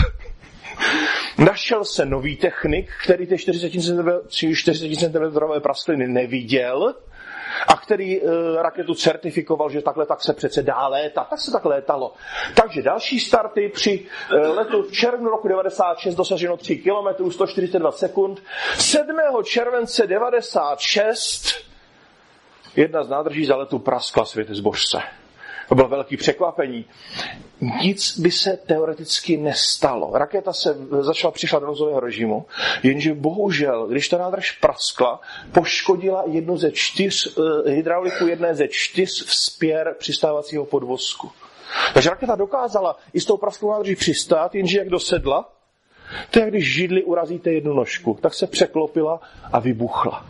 Speaker 1: Našel se nový technik, který ty čtyřicet centimetrové praskliny neviděl a který e, raketu certifikoval, že takhle tak se přece dá létat. Tak se tak létalo. Takže další starty při e, letu v červnu roku devadesát šest dosaženo tři kilometry, sto čtyřicet dva sekund. sedmého července devadesát šest jedna z nádrží za letu praskla světezbožce. To bylo velké překvapení. Nic by se teoreticky nestalo. Raketa se začala přišla do nouzového režimu, jenže bohužel, když ta nádrž praskla, poškodila jednu ze čtyř, hydrauliku jedné ze čtyř vzpěr přistávacího podvozku. Takže raketa dokázala i s tou prasklou nádrží přistát, jenže jak dosedla, To je, jak když židli urazíte jednu nožku, tak se překlopila a vybuchla.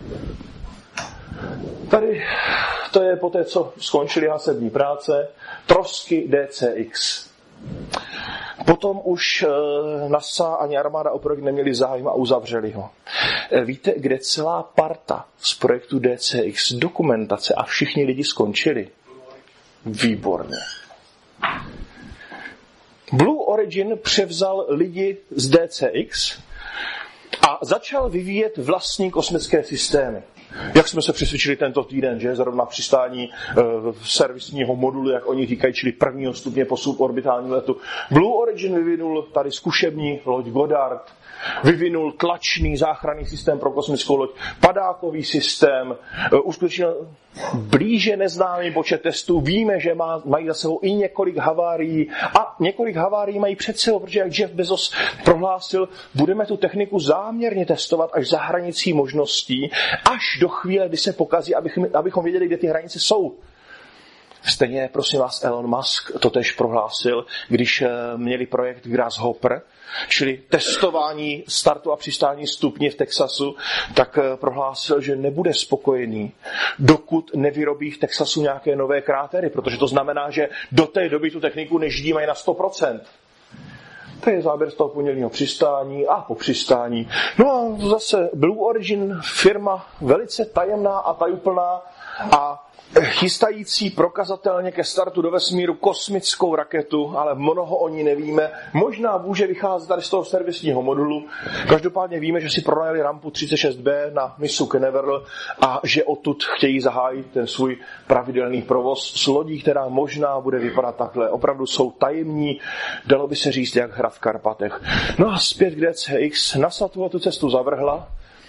Speaker 1: Tady to je po té, co skončily hasební práce, trosky D C X. Potom už NASA ani armáda o projekt neměli zájem a uzavřeli ho. Víte, kde celá parta z projektu D C X, dokumentace a všichni lidi skončili? Výborně. Blue Origin převzal lidi z D C X a začal vyvíjet vlastní kosmické systémy. Jak jsme se přesvědčili tento týden, že zrovna přistání e, servisního modulu, jak oni říkají, čili prvního stupně po suborbitálním letu. Blue Origin vyvinul tady zkušební loď Goddard, vyvinul tlačný záchranný systém pro kosmickou loď, padákový systém, e, uskutečnil blíže neznámý počet testů. Víme, že má, mají za sebou i několik havárií a několik havárií mají před sebou, protože jak Jeff Bezos prohlásil, budeme tu techniku záměrně testovat až za hranicí možností, až do chvíle, kdy se pokazí, abychom, abychom věděli, kde ty hranice jsou. Stejně, prosím vás, Elon Musk to tež prohlásil, když měli projekt Grasshopper, čili testování startu a přistání stupně v Texasu, tak prohlásil, že nebude spokojený, dokud nevyrobí v Texasu nějaké nové krátery, protože to znamená, že do té doby tu techniku neždí mají na sto procent. To je záběr z toho pondělního přistání a po přistání. No a zase Blue Origin, firma velice tajemná a tajuplná a chystající prokazatelně ke startu do vesmíru kosmickou raketu, ale mnoho o ní nevíme. Možná může vycházet tady z toho servisního modulu. Každopádně víme, že si pronajali rampu třicet šest bé na mysu Canaveral a že odtud chtějí zahájit ten svůj pravidelný provoz s lodí, která možná bude vypadat takhle. Opravdu jsou tajemní, dalo by se říct, jak hra v Karpatech. No a zpět k D C X. NASA tu cestu zavrhla.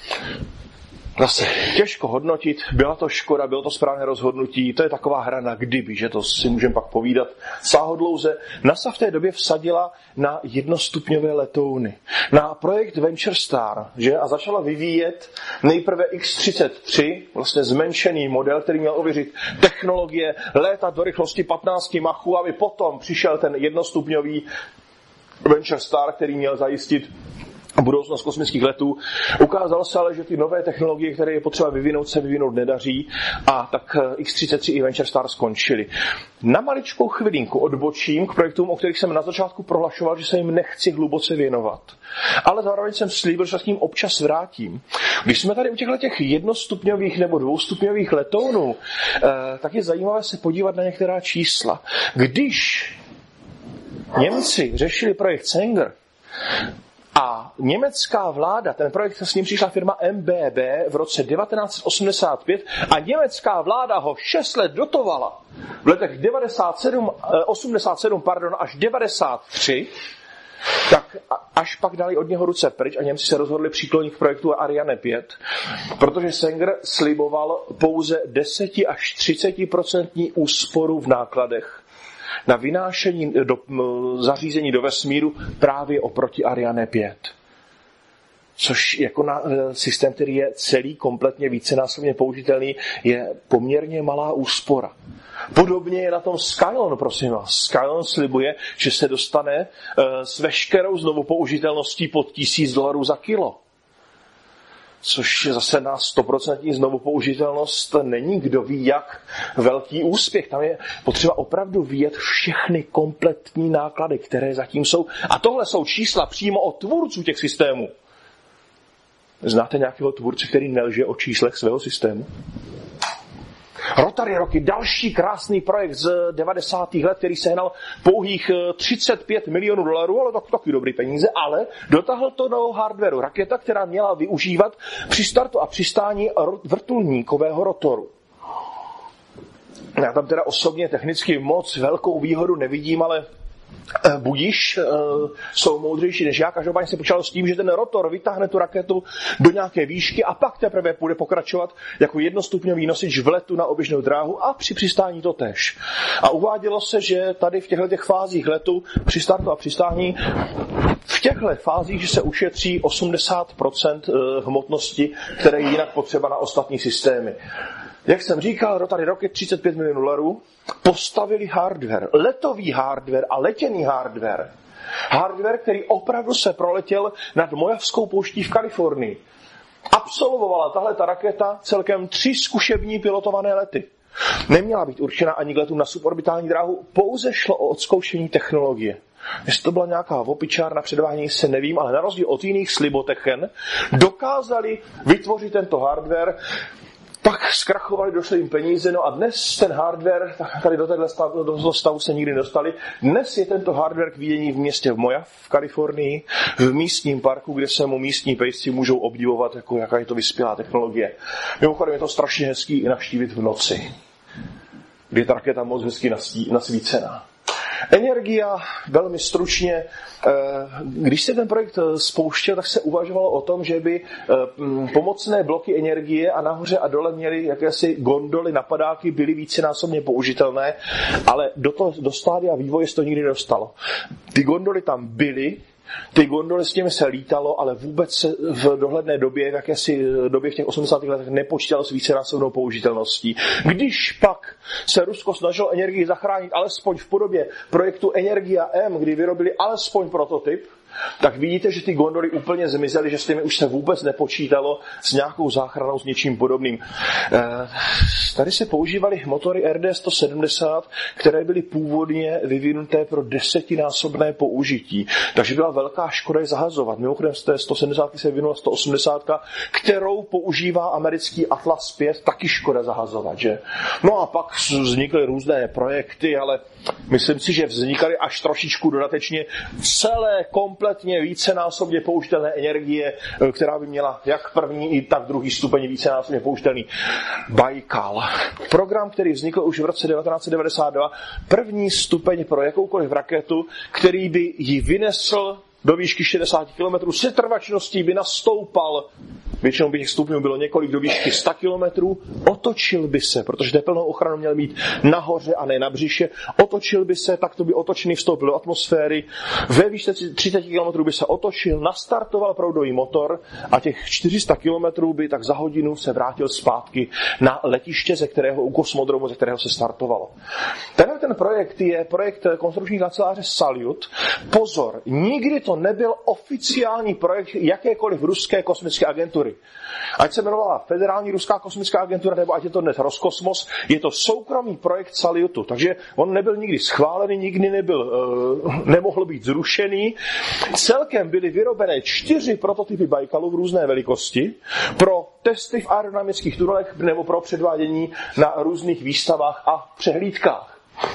Speaker 1: Zase těžko hodnotit, byla to škoda, bylo to správné rozhodnutí, to je taková hra na kdyby, že to si můžeme pak povídat sáhodlouze. NASA v té době vsadila na jednostupňové letouny, na projekt Venture Star, že, a začala vyvíjet nejprve X třicet tři, vlastně zmenšený model, který měl ověřit technologie, létat do rychlosti patnáct machů, aby potom přišel ten jednostupňový Venture Star, který měl zajistit budoucnost kosmických letů. Ukázalo se ale, že ty nové technologie, které je potřeba vyvinout, se vyvinout nedaří a tak X třicet tři i Venture Star skončili. Na maličkou chvilinku odbočím k projektům, o kterých jsem na začátku prohlašoval, že se jim nechci hluboce věnovat. Ale zároveň jsem slíbil, že se k ním občas vrátím. Když jsme tady u těchto těch jednostupňových nebo dvoustupňových letounů, tak je zajímavé se podívat na některá čísla. Když Němci řešili projekt Sanger, a německá vláda, ten projekt, s ním přišla firma M B B v roce devatenáct osmdesát pět a německá vláda ho šest let dotovala v letech devadesát sedm, osmdesát sedm pardon, až devadesát tři, tak až pak dali od něho ruce pryč a Němci se rozhodli přiklonit k projektu Ariane pět, protože Sanger sliboval pouze deset až třicet procent úsporu v nákladech na vynášení do, zařízení do vesmíru právě oproti Ariane pět. Což jako na systém, který je celý kompletně vícenásobně použitelný, je poměrně malá úspora. Podobně je na tom Skylon, prosím vás. Skylon slibuje, že se dostane s veškerou znovu použitelností pod tisíc dolarů za kilo. Což zase na sto procent znovu použitelnost není kdo ví jak velký úspěch. Tam je potřeba opravdu vidět všechny kompletní náklady, které zatím jsou. A tohle jsou čísla přímo od tvůrců těch systémů. Znáte nějakého tvůrce, který nelže o číslech svého systému? Rotary Rocky, další krásný projekt z devadesátých let, který sehnal pouhých třicet pět milionů dolarů, ale tak, taky dobrý peníze, ale dotáhl to do hardwareu. Raketa, která měla využívat při startu a přistání vrtulníkového rotoru. Já tam teda osobně technicky moc velkou výhodu nevidím, ale budiš, jsou moudřejší než já. Každopádně se počalo s tím, že ten rotor vytáhne tu raketu do nějaké výšky a pak teprve bude pokračovat jako jednostupňový nosič v letu na oběžnou dráhu a při přistání to též. A uvádělo se, že tady v těchto těch fázích letu při startu a přistání v těchto fázích, že se ušetří osmdesát procent hmotnosti, které je jinak potřeba na ostatní systémy. Jak jsem říkal, Rotary Rocket třicet pět milionů dolarů, postavili hardware, letový hardware a letěný hardware Hardware, který opravdu se proletěl nad Mojavskou pouští v Kalifornii. Absolvovala tahle ta raketa celkem tři zkušební pilotované lety. Neměla být určena ani k letům na suborbitální dráhu, pouze šlo o odzkoušení technologie. Jestli to byla nějaká opičárna předvádění, se nevím, ale na rozdíl od jiných slibotechen dokázali vytvořit tento hardware, pak zkrachovali, došly jim peníze, no a dnes ten hardware, tady do téhle stavu, do toho stavu se nikdy dostali, dnes je tento hardware k vidění v městě v Mojave v Kalifornii, v místním parku, kde se mu místní pejsci můžou obdivovat, jako jaká je to vyspělá technologie. Mimochodem je to strašně hezký i navštívit v noci, kdy je ta raketa moc hezky nasvícená. Energia, velmi stručně, když se ten projekt spouštěl, tak se uvažovalo o tom, že by pomocné bloky energie a nahoře a dole měly jakési gondoly, napadáky, byly vícenásobně použitelné, ale do, toho, do stádia vývoje se to nikdy nedostalo. Ty gondoly tam byly, ty gondoly s těmi se lítalo, ale vůbec se v dohledné době, v jakési době v těch osmdesátých letech nepočítalo s vícenásobnou použitelností. Když pak se Rusko snažilo energii zachránit alespoň v podobě projektu Energia M, kdy vyrobili alespoň prototyp, tak vidíte, že ty gondoly úplně zmizely, že s těmi už se vůbec nepočítalo s nějakou záchranou, s něčím podobným. Tady se používaly motory R D sto sedmdesát, které byly původně vyvinuté pro desetinásobné použití. Takže byla velká škoda je zahazovat. Mimochodem z té sto sedmdesát se vyvinula sto osmdesát, kterou používá americký Atlas pět, taky škoda zahazovat, že? No a pak vznikly různé projekty, ale myslím si, že vznikaly až trošičku dodatečně celé kompletně vícenásobně použitelné energie, která by měla jak první, i tak druhý stupeň vícenásobně použitelný. Bajkal. Program, který vznikl už v roce devatenáct set devadesát dva, první stupeň pro jakoukoliv raketu, který by ji vynesl do výšky šedesát kilometrů, se trvačností by nastoupal, většinou by těch stupňů bylo několik, do výšky sto kilometrů, otočil by se, protože teplnou ochranu měl mít nahoře a ne na břiše, otočil by se, tak to by otočený vstoupil do atmosféry, ve výšce třicet kilometrů by se otočil, nastartoval proudový motor a těch čtyři sta kilometrů by tak za hodinu se vrátil zpátky na letiště, ze kterého, u kosmodromu, ze kterého se startovalo. Tenhle ten projekt je projekt konstrukční kanceláře Salyut. Pozor, nikdy to nebyl oficiální projekt jakékoliv ruské kosmické agentury. Ať se jmenovala Federální ruská kosmická agentura, nebo ať je to dnes Roskosmos, je to soukromý projekt Salyutu. Takže on nebyl nikdy schválený, nikdy nebyl, uh, nemohl být zrušený. Celkem byly vyrobené čtyři prototypy Bajkalu v různé velikosti pro testy v aerodynamických tunelech nebo pro předvádění na různých výstavách a přehlídkách.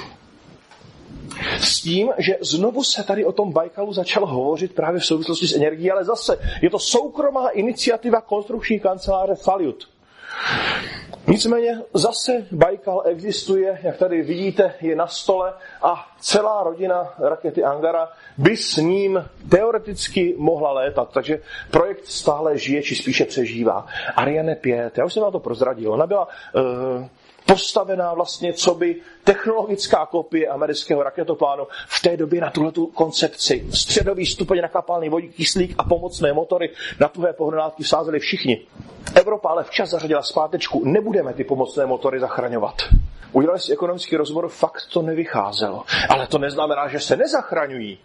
Speaker 1: S tím, že znovu se tady o tom Bajkalu začalo hovořit právě v souvislosti s energií, ale zase je to soukromá iniciativa konstrukční kanceláře Salyut. Nicméně zase Bajkal existuje, jak tady vidíte, je na stole a celá rodina rakety Angara by s ním teoreticky mohla létat, takže projekt stále žije, či spíše přežívá. Ariane pět, já už jsem vám to prozradil, ona byla Uh, postavená vlastně coby technologická kopie amerického raketoplánu v té době na tuhletu koncepci. Středový stupeň na kapalný vodík, kyslík a pomocné motory na tuhé pohonálky vsázeli všichni. Evropa ale včas zařadila zpátečku, nebudeme ty pomocné motory zachraňovat. Udělali si ekonomický rozbor, fakt to nevycházelo. Ale to neznamená, že se nezachraňují.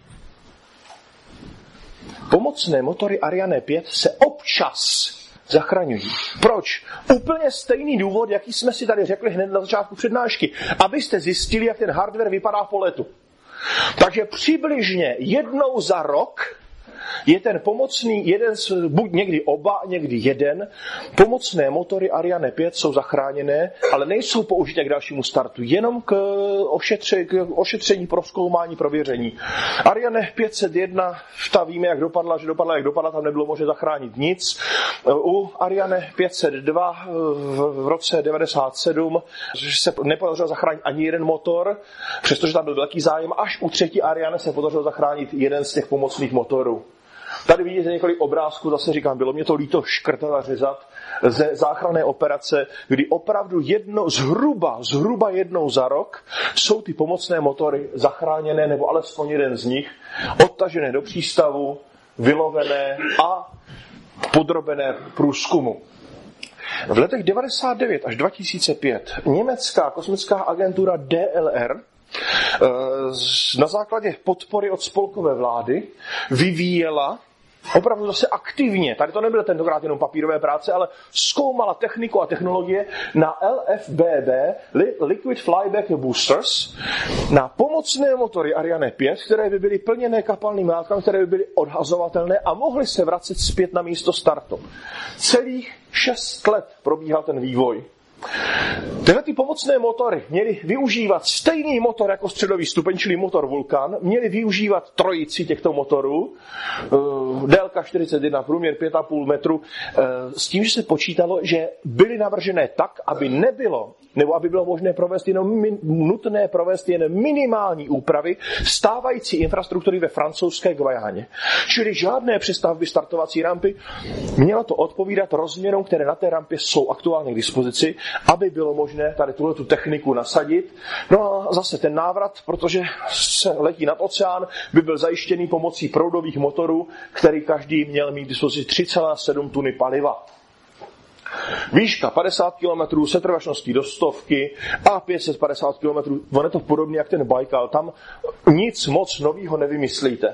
Speaker 1: Pomocné motory Ariane pět se občas zachraňují. Proč? Úplně stejný důvod, jaký jsme si tady řekli hned na začátku přednášky, abyste zjistili, jak ten hardware vypadá po letu. Takže přibližně jednou za rok je ten pomocný, jeden, buď někdy oba, někdy jeden, pomocné motory Ariane pět jsou zachráněné, ale nejsou použité k dalšímu startu, jenom k, ošetře, k ošetření, prozkoumání, prověření. Ariane pět set jedna, ta víme, jak dopadla, že dopadla, jak dopadla, tam nebylo možné zachránit nic. U Ariane pět set dva v roce devadesát sedm se nepodařilo zachránit ani jeden motor, přestože tam byl velký zájem, až u třetí Ariane se podařilo zachránit jeden z těch pomocných motorů. Tady vidíte několik obrázků, zase říkám, bylo mě to líto škrtat a řezat, ze záchranné operace, kdy opravdu jedno, zhruba, zhruba jednou za rok jsou ty pomocné motory zachráněné, nebo alespoň jeden z nich, odtažené do přístavu, vylovené a podrobené průzkumu. V letech devadesát devět až dva tisíce pět německá kosmická agentura D L R na základě podpory od spolkové vlády vyvíjela opravdu zase aktivně, tady to nebylo tentokrát jenom papírové práce, ale zkoumala techniku a technologie na L F B B, Liquid Flyback Boosters, na pomocné motory Ariane pět, které by byly plněné kapalnými látkami, které by byly odhazovatelné a mohly se vracet zpět na místo startu. Celých šest let probíhal ten vývoj. Tyhle ty pomocné motory měly využívat stejný motor jako středový stupeň, čili motor Vulcan, měly využívat trojici těchto motorů, délka čtyřicet jedna, průměr pět a půl metru, s tím, že se počítalo, že byly navržené tak, aby nebylo, nebo aby bylo možné provést jenom nutné provést jen minimální úpravy stávající infrastruktury ve francouzské Guajáně. Čili žádné přestavby startovací rampy, mělo to odpovídat rozměrům, které na té rampě jsou aktuálně k dispozici, aby bylo možné tady tuhletu techniku nasadit. No a zase ten návrat, protože se letí nad oceán, by byl zajištěný pomocí proudových motorů, který každý měl mít k dispozici tři celé sedm tuny paliva. Výška padesát kilometrů, setrvačností do stovky a pět set padesát kilometrů. Ono je to podobně jak ten Baikal. Tam nic moc novýho nevymyslíte.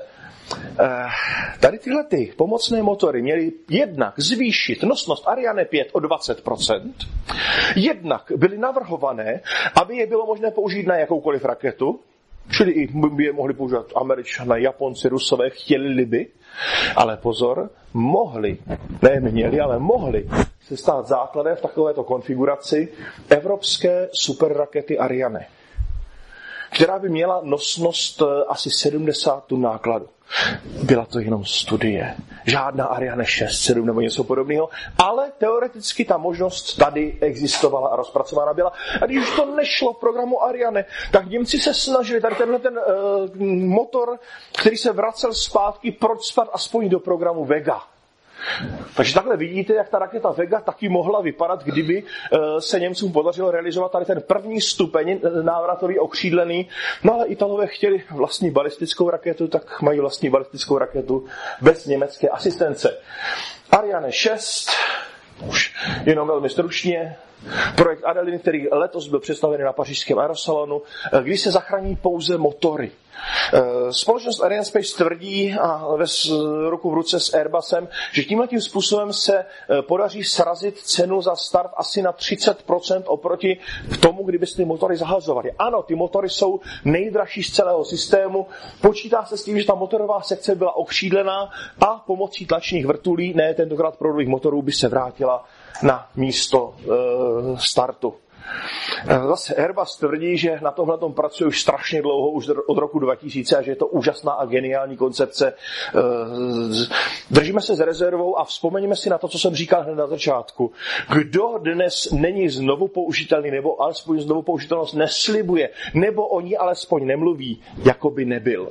Speaker 1: Tady tyhle ty pomocné motory měly jednak zvýšit nosnost Ariane pět o dvacet procent, jednak byly navrhované, aby je bylo možné použít na jakoukoliv raketu, čili i by je mohli používat Američané, Japonci, Rusové, chtěli by, ale pozor, mohli, ne měli, ale mohli se stát základem v takovéto konfiguraci evropské superrakety Ariane, která by měla nosnost asi sedmdesát tun nákladu. Byla to jenom studie. Žádná Ariane šest, sedm nebo něco podobného, ale teoreticky ta možnost tady existovala a rozpracována byla. A když to nešlo v programu Ariane, tak Němci se snažili tady tenhle ten uh, motor, který se vracel zpátky, procpat aspoň do programu Vega. Takže takhle vidíte, jak ta raketa Vega taky mohla vypadat, kdyby se Němcům podařilo realizovat tady ten první stupeň návratový okřídlený. No ale Italové chtěli vlastní balistickou raketu, tak mají vlastní balistickou raketu bez německé asistence. Ariane šest, už jenom velmi stručně, projekt Adeline, který letos byl představený na pařížském aerosalonu, kdy se zachrání pouze motory. Společnost Arianespace tvrdí a ve ruku v ruce s Airbusem, že tímhletím způsobem se podaří srazit cenu za start asi na třicet procent oproti k tomu, kdyby ty motory zahazovali. Ano, ty motory jsou nejdražší z celého systému. Počítá se s tím, že ta motorová sekce byla okřídlená a pomocí tlačných vrtulí, ne tentokrát proudových motorů, by se vrátila na místo e, startu. Zase Airbus tvrdí, že na tomhletom pracuje už strašně dlouho, už od roku dva tisíce, a že je to úžasná a geniální koncepce. Držíme se s rezervou a vzpomeňme si na to, co jsem říkal hned na začátku. Kdo dnes není znovu použitelný, nebo alespoň znovu použitelnost neslibuje, nebo o ní alespoň nemluví, jako by nebyl.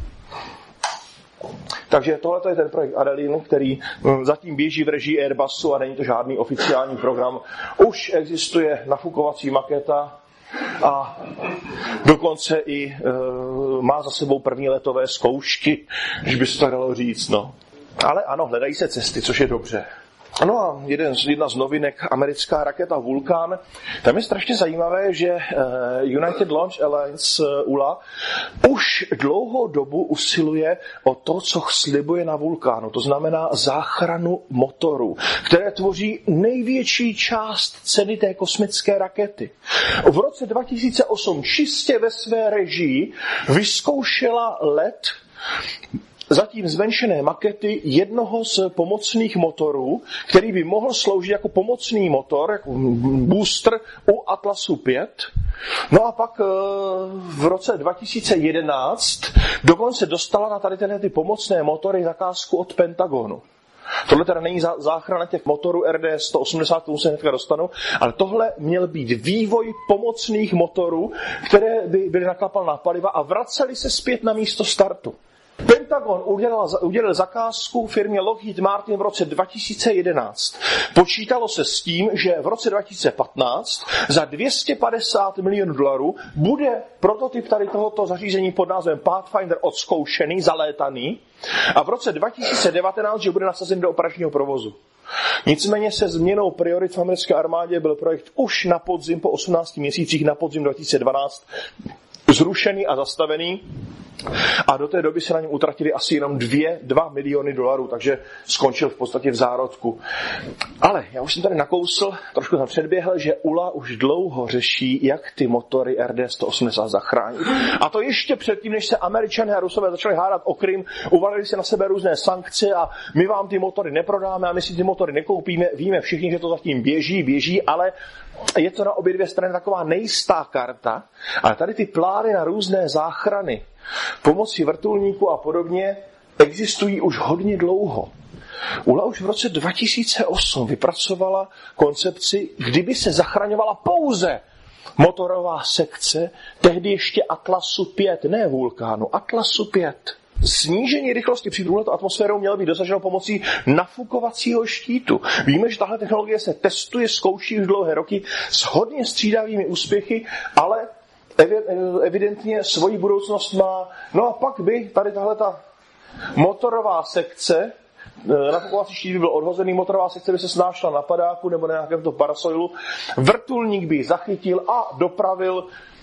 Speaker 1: Takže tohle je ten projekt Adeline, který zatím běží v režii Airbusu a není to žádný oficiální program. Už existuje nafukovací maketa a dokonce i e, má za sebou první letové zkoušky, když by se to dalo říct. No. Ale ano, hledají se cesty, což je dobře. No a jeden, jedna z novinek, americká raketa Vulcan. Tam je strašně zajímavé, že United Launch Alliance U L A už dlouhou dobu usiluje o to, co slibuje na Vulkánu. To znamená záchranu motorů, které tvoří největší část ceny té kosmické rakety. V roce dva tisíce osm čistě ve své režii vyzkoušela let zatím zmenšené makety jednoho z pomocných motorů, který by mohl sloužit jako pomocný motor, jako booster u Atlasu pět. No a pak v roce dva tisíce jedenáct dokonce dostala na tady tyhle ty pomocné motory zakázku od Pentagonu. Tohle teda není záchrana těch motorů R D sto osmdesát, k tomu se hnedka dostanu, ale tohle měl být vývoj pomocných motorů, které by byly naklapané na paliva a vracely se zpět na místo startu. Pentagon udělal, udělal zakázku firmě Lockheed Martin v roce dva tisíce jedenáct. Počítalo se s tím, že v roce dva tisíce patnáct za dvě stě padesát milionů dolarů bude prototyp tady tohoto zařízení pod názvem Pathfinder odzkoušený, zalétaný, a v roce dva tisíce devatenáct, že bude nasazen do operačního provozu. Nicméně se změnou priorit v americké armádě byl projekt už na podzim, po osmnácti měsících na podzim dva tisíce dvanáct zrušený a zastavený. A do té doby se na něm utratili asi jenom dvě, dva miliony dolarů, takže skončil v podstatě v zárodku. Ale já už jsem tady nakousl, trošku jsem předběhl, že U L A už dlouho řeší, jak ty motory R D sto osmdesát zachránit. A to ještě předtím, než se Američané a Rusové začali hádat o Krym, uvalili si na sebe různé sankce a my vám ty motory neprodáme a my si ty motory nekoupíme. Víme všichni, že to zatím běží, běží, ale je to na obě dvě strany taková nejistá karta. Ale tady ty plány na různé záchrany pomocí vrtulníku a podobně existují už hodně dlouho. U L A už v roce dva tisíce osm vypracovala koncepci, kdyby se zachraňovala pouze motorová sekce, tehdy ještě Atlasu pět, ne Vulkánu, Atlasu pět. Snížení rychlosti při průletu atmosférou mělo být dosaženo pomocí nafukovacího štítu. Víme, že tahle technologie se testuje, zkouší už dlouhé roky s hodně střídavými úspěchy, ale evidentně svoji budoucnost má. No a pak by tady tahle ta motorová sekce, nafukovací štít by byl odhozený, motorová sekce by se snášla na padáku nebo na nějakém to parasoilu, vrtulník by zachytil a dopravil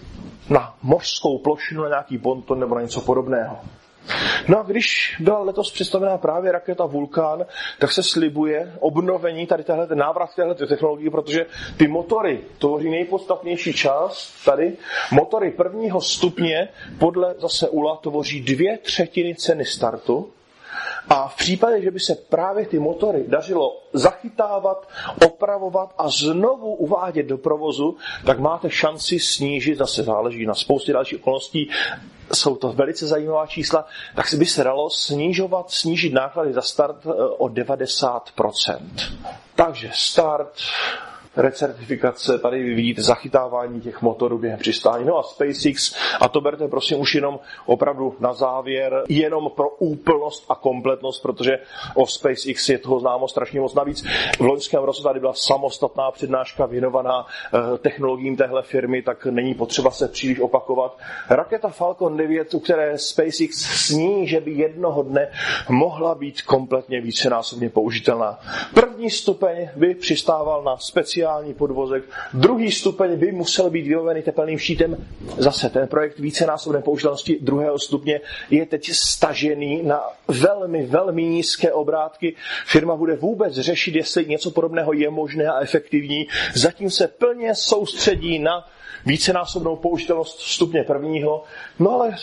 Speaker 1: na mořskou plošinu, na nějaký ponton nebo na něco podobného. No a když byla letos představená právě raketa Vulkán, tak se slibuje obnovení tady téhle, návrat téhle technologie, protože ty motory tvoří nejpodstatnější část tady. Motory prvního stupně podle zase U L A tvoří dvě třetiny ceny startu. A v případě, že by se právě ty motory dařilo zachytávat, opravovat a znovu uvádět do provozu, tak máte šanci snížit, zase záleží na spoustě dalších okolností, jsou to velice zajímavá čísla, tak si by se dalo snižovat, snížit náklady za start o devadesát procent. Takže start, recertifikace, tady vy vidíte zachytávání těch motorů během přistání. No a SpaceX, a to berte prosím už jenom opravdu na závěr, jenom pro úplnost a kompletnost, protože o SpaceX je toho známo strašně moc. Navíc v loňském roce tady byla samostatná přednáška věnovaná technologiím téhle firmy, tak není potřeba se příliš opakovat. Raketa Falcon devět, u které SpaceX sní, že by jednoho dne mohla být kompletně vícenásobně použitelná. První stupeň by přistával na speciální podvozek. Druhý stupeň by musel být vybavený tepelným štítem. Zase ten projekt vícenásobné použitelnosti druhého stupně je teď stažený na velmi, velmi nízké obrátky. Firma bude vůbec řešit, jestli něco podobného je možné a efektivní. Zatím se plně soustředí na vícenásobnou použitelnost stupně prvního. No ale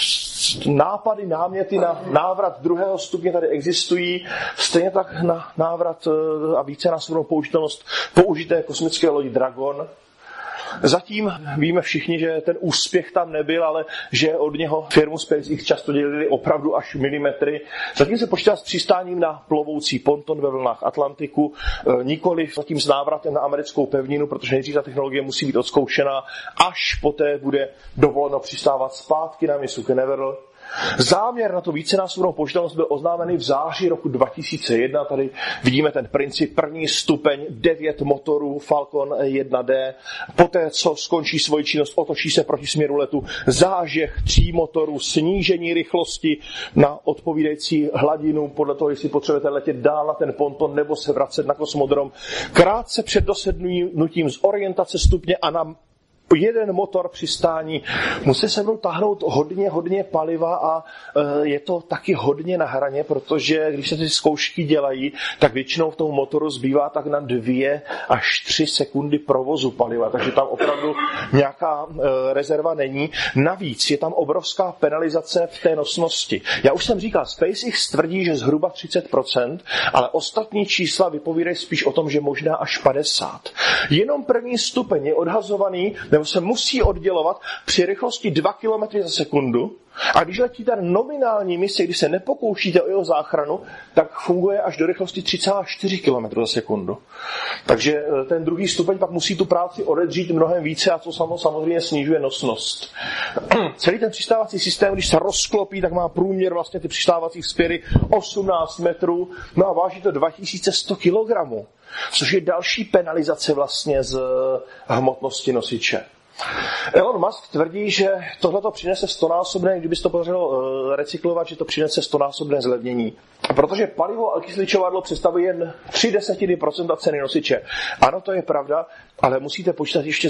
Speaker 1: nápady, náměty na návrat druhého stupně tady existují, stejně tak na návrat a vícenásobnou použitelnost použité kosmické lodi Dragon. Zatím víme všichni, že ten úspěch tam nebyl, ale že od něho firmu SpaceX často dělili opravdu až milimetry. Zatím se počítá s přistáním na plovoucí ponton ve vlnách Atlantiku, nikoli zatím s návratem na americkou pevninu, protože nejdřív ta technologie musí být odzkoušená, až poté bude dovoleno přistávat zpátky na mysu Canaveral. Záměr na tu vícenásobnou použitelnost byl oznámený v září roku dva tisíce jedna. Tady vidíme ten princip, první stupeň, devět motorů Falcon jedna D. Poté, co skončí svoji činnost, otočí se proti směru letu, zážeh tří motorů, snížení rychlosti na odpovídající hladinu, podle toho, jestli potřebujete letět dál na ten ponton nebo se vracet na kosmodrom. Krátce před dosednutím z orientace stupně a na jeden motor přistání musí se mnou tahnout hodně, hodně paliva a je to taky hodně na hraně, protože když se ty zkoušky dělají, tak většinou v tom motoru zbývá tak na dvě až tři sekundy provozu paliva, takže tam opravdu nějaká rezerva není. Navíc je tam obrovská penalizace v té nosnosti. Já už jsem říkal, SpaceX tvrdí, že zhruba třicet procent, ale ostatní čísla vypovídají spíš o tom, že možná až padesát procent. Jenom první stupeň je odhazovaný, nebo se musí oddělovat při rychlosti dva kilometry za sekundu. A když letíte na nominální misi, když se nepokoušíte o jeho záchranu, tak funguje až do rychlosti tři celá čtyři kilometry za sekundu. Takže ten druhý stupeň pak musí tu práci odedřít mnohem více a to samozřejmě snižuje nosnost. Celý ten přistávací systém, když se rozklopí, tak má průměr vlastně ty přistávacích spěry osmnáct metrů, no a váží to dva tisíce sto kilogramů, což je další penalizace vlastně z hmotnosti nosiče. Elon Musk tvrdí, že tohleto přinese stonásobné, kdyby se to podařilo recyklovat, že to přinese stonásobné zlevnění. Protože palivo a kysličovadlo představuje jen tři desetiny procenta ceny nosiče. Ano, to je pravda, ale musíte počítat ještě s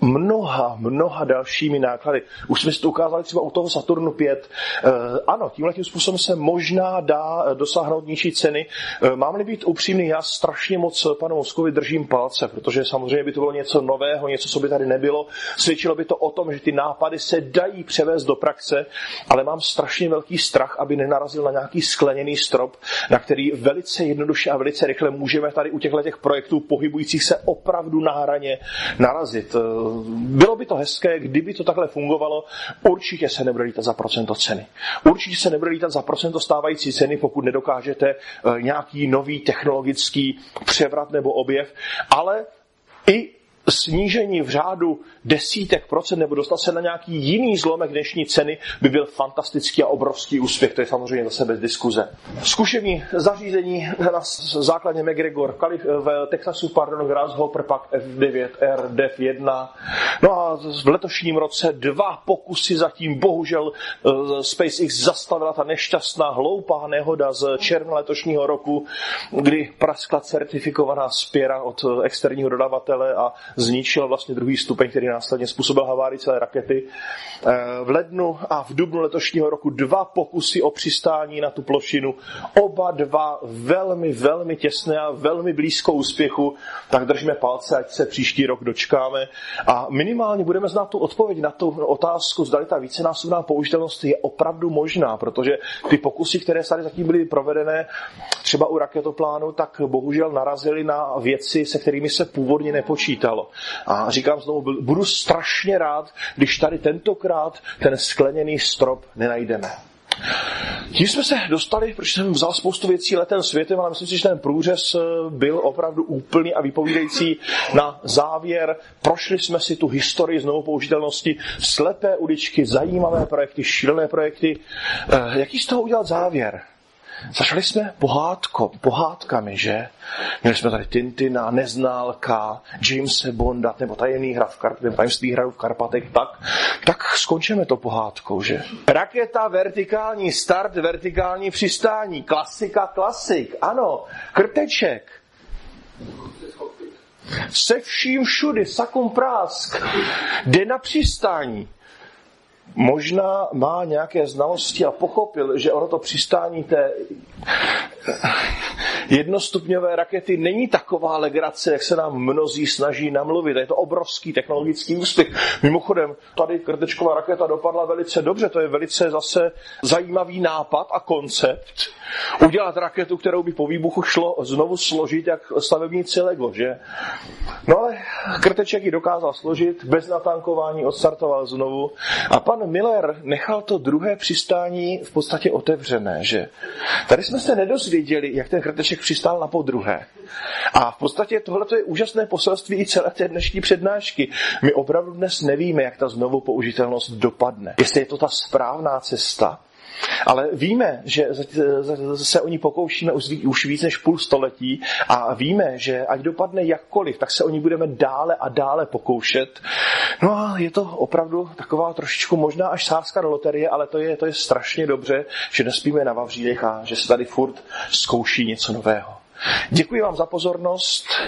Speaker 1: mnoha, mnoha dalšími náklady. Už jsme si to ukázali třeba u toho Saturnu pět. E, ano, tímhletím způsobem se možná dá dosáhnout nižší ceny. E, mám-li být upřímný, já strašně moc panu Muskovi držím palce, protože samozřejmě by to bylo něco nového, něco, co by tady nebylo. Svědčilo by to o tom, že ty nápady se dají převést do praxe, ale mám strašně velký strach, aby nenarazil na nějaký skleněný strop, na který velice jednoduše a velice rychle můžeme tady u těchto těch projektů pohybujících se opravdu na hraně narazit. Bylo by to hezké, kdyby to takhle fungovalo, určitě se nebude lítat za procento ceny. Určitě se nebude lítat za procento stávající ceny, pokud nedokážete nějaký nový technologický převrat nebo objev, ale i snížení v řádu desítek procent nebo dostat se na nějaký jiný zlomek dnešní ceny by byl fantastický a obrovský úspěch. To je samozřejmě zase bez diskuze. Zkušební zařízení na základně McGregor v Texasu, pardon, Grasshopper, pak F devět R, D E V jedna. No a v letošním roce dva pokusy zatím, bohužel SpaceX zastavila ta nešťastná hloupá nehoda z června letošního roku, kdy praskla certifikovaná spěra od externího dodavatele a zničila vlastně druhý stupeň, který následně způsobil havárii celé rakety. V lednu a v dubnu letošního roku dva pokusy o přistání na tu plošinu, oba dva velmi, velmi těsné a velmi blízko úspěchu, tak držíme palce, ať se příští rok dočkáme a minimálně budeme znát tu odpověď na tu otázku, zdali ta vícenásobná použitelnost je opravdu možná, protože ty pokusy, které tady zatím byly provedené třeba u raketoplánu, tak bohužel narazily na věci, se kterými se původně nepočítalo. A říkám znovu, budu strašně rád, když tady tentokrát ten skleněný strop nenajdeme. Tím jsme se dostali, protože jsem vzal spoustu věcí letem světem, ale myslím si, že ten průřez byl opravdu úplný a vypovídající na závěr. Prošli jsme si tu historii znovu použitelnosti, slepé uličky, zajímavé projekty, šílené projekty. Jaký z toho udělat závěr? Začali jsme pohádko, pohádkami, že? Měli jsme tady Tintina, Neználka, Jamese Bonda, nebo tajemný hra v Karpatech, tajemství hra v Karpatech, tak, tak skončíme to pohádkou, že? Raketa, vertikální start, vertikální přistání, klasika, klasik, ano, Krteček. Se vším všudy, sakum prásk, jde na přistání. Možná má nějaké znalosti a pochopil, že ono to přistání té jednostupňové rakety není taková legrace, jak se nám mnozí snaží namluvit. Je to obrovský technologický úspěch. Mimochodem, tady krtečková raketa dopadla velice dobře. To je velice zase zajímavý nápad a koncept. Udělat raketu, kterou by po výbuchu šlo znovu složit jak stavebnici Lego, že? No ale Krteček ji dokázal složit, bez natankování odstartoval znovu a pan Miller nechal to druhé přistání v podstatě otevřené, že? Tady jsme se nedozvěděli, jak ten Krteček přistál na podruhé. A v podstatě tohle je úžasné poselství i celé té dnešní přednášky. My opravdu dnes nevíme, jak ta znovu použitelnost dopadne. Jestli je to ta správná cesta. Ale víme, že se o ní pokoušíme už víc než půl století a víme, že ať dopadne jakkoliv, tak se o ní budeme dále a dále pokoušet. No a je to opravdu taková trošičku možná až sázka do loterie, ale to je, to je strašně dobře, že nespíme na vavřínech a že se tady furt zkouší něco nového. Děkuji vám za pozornost.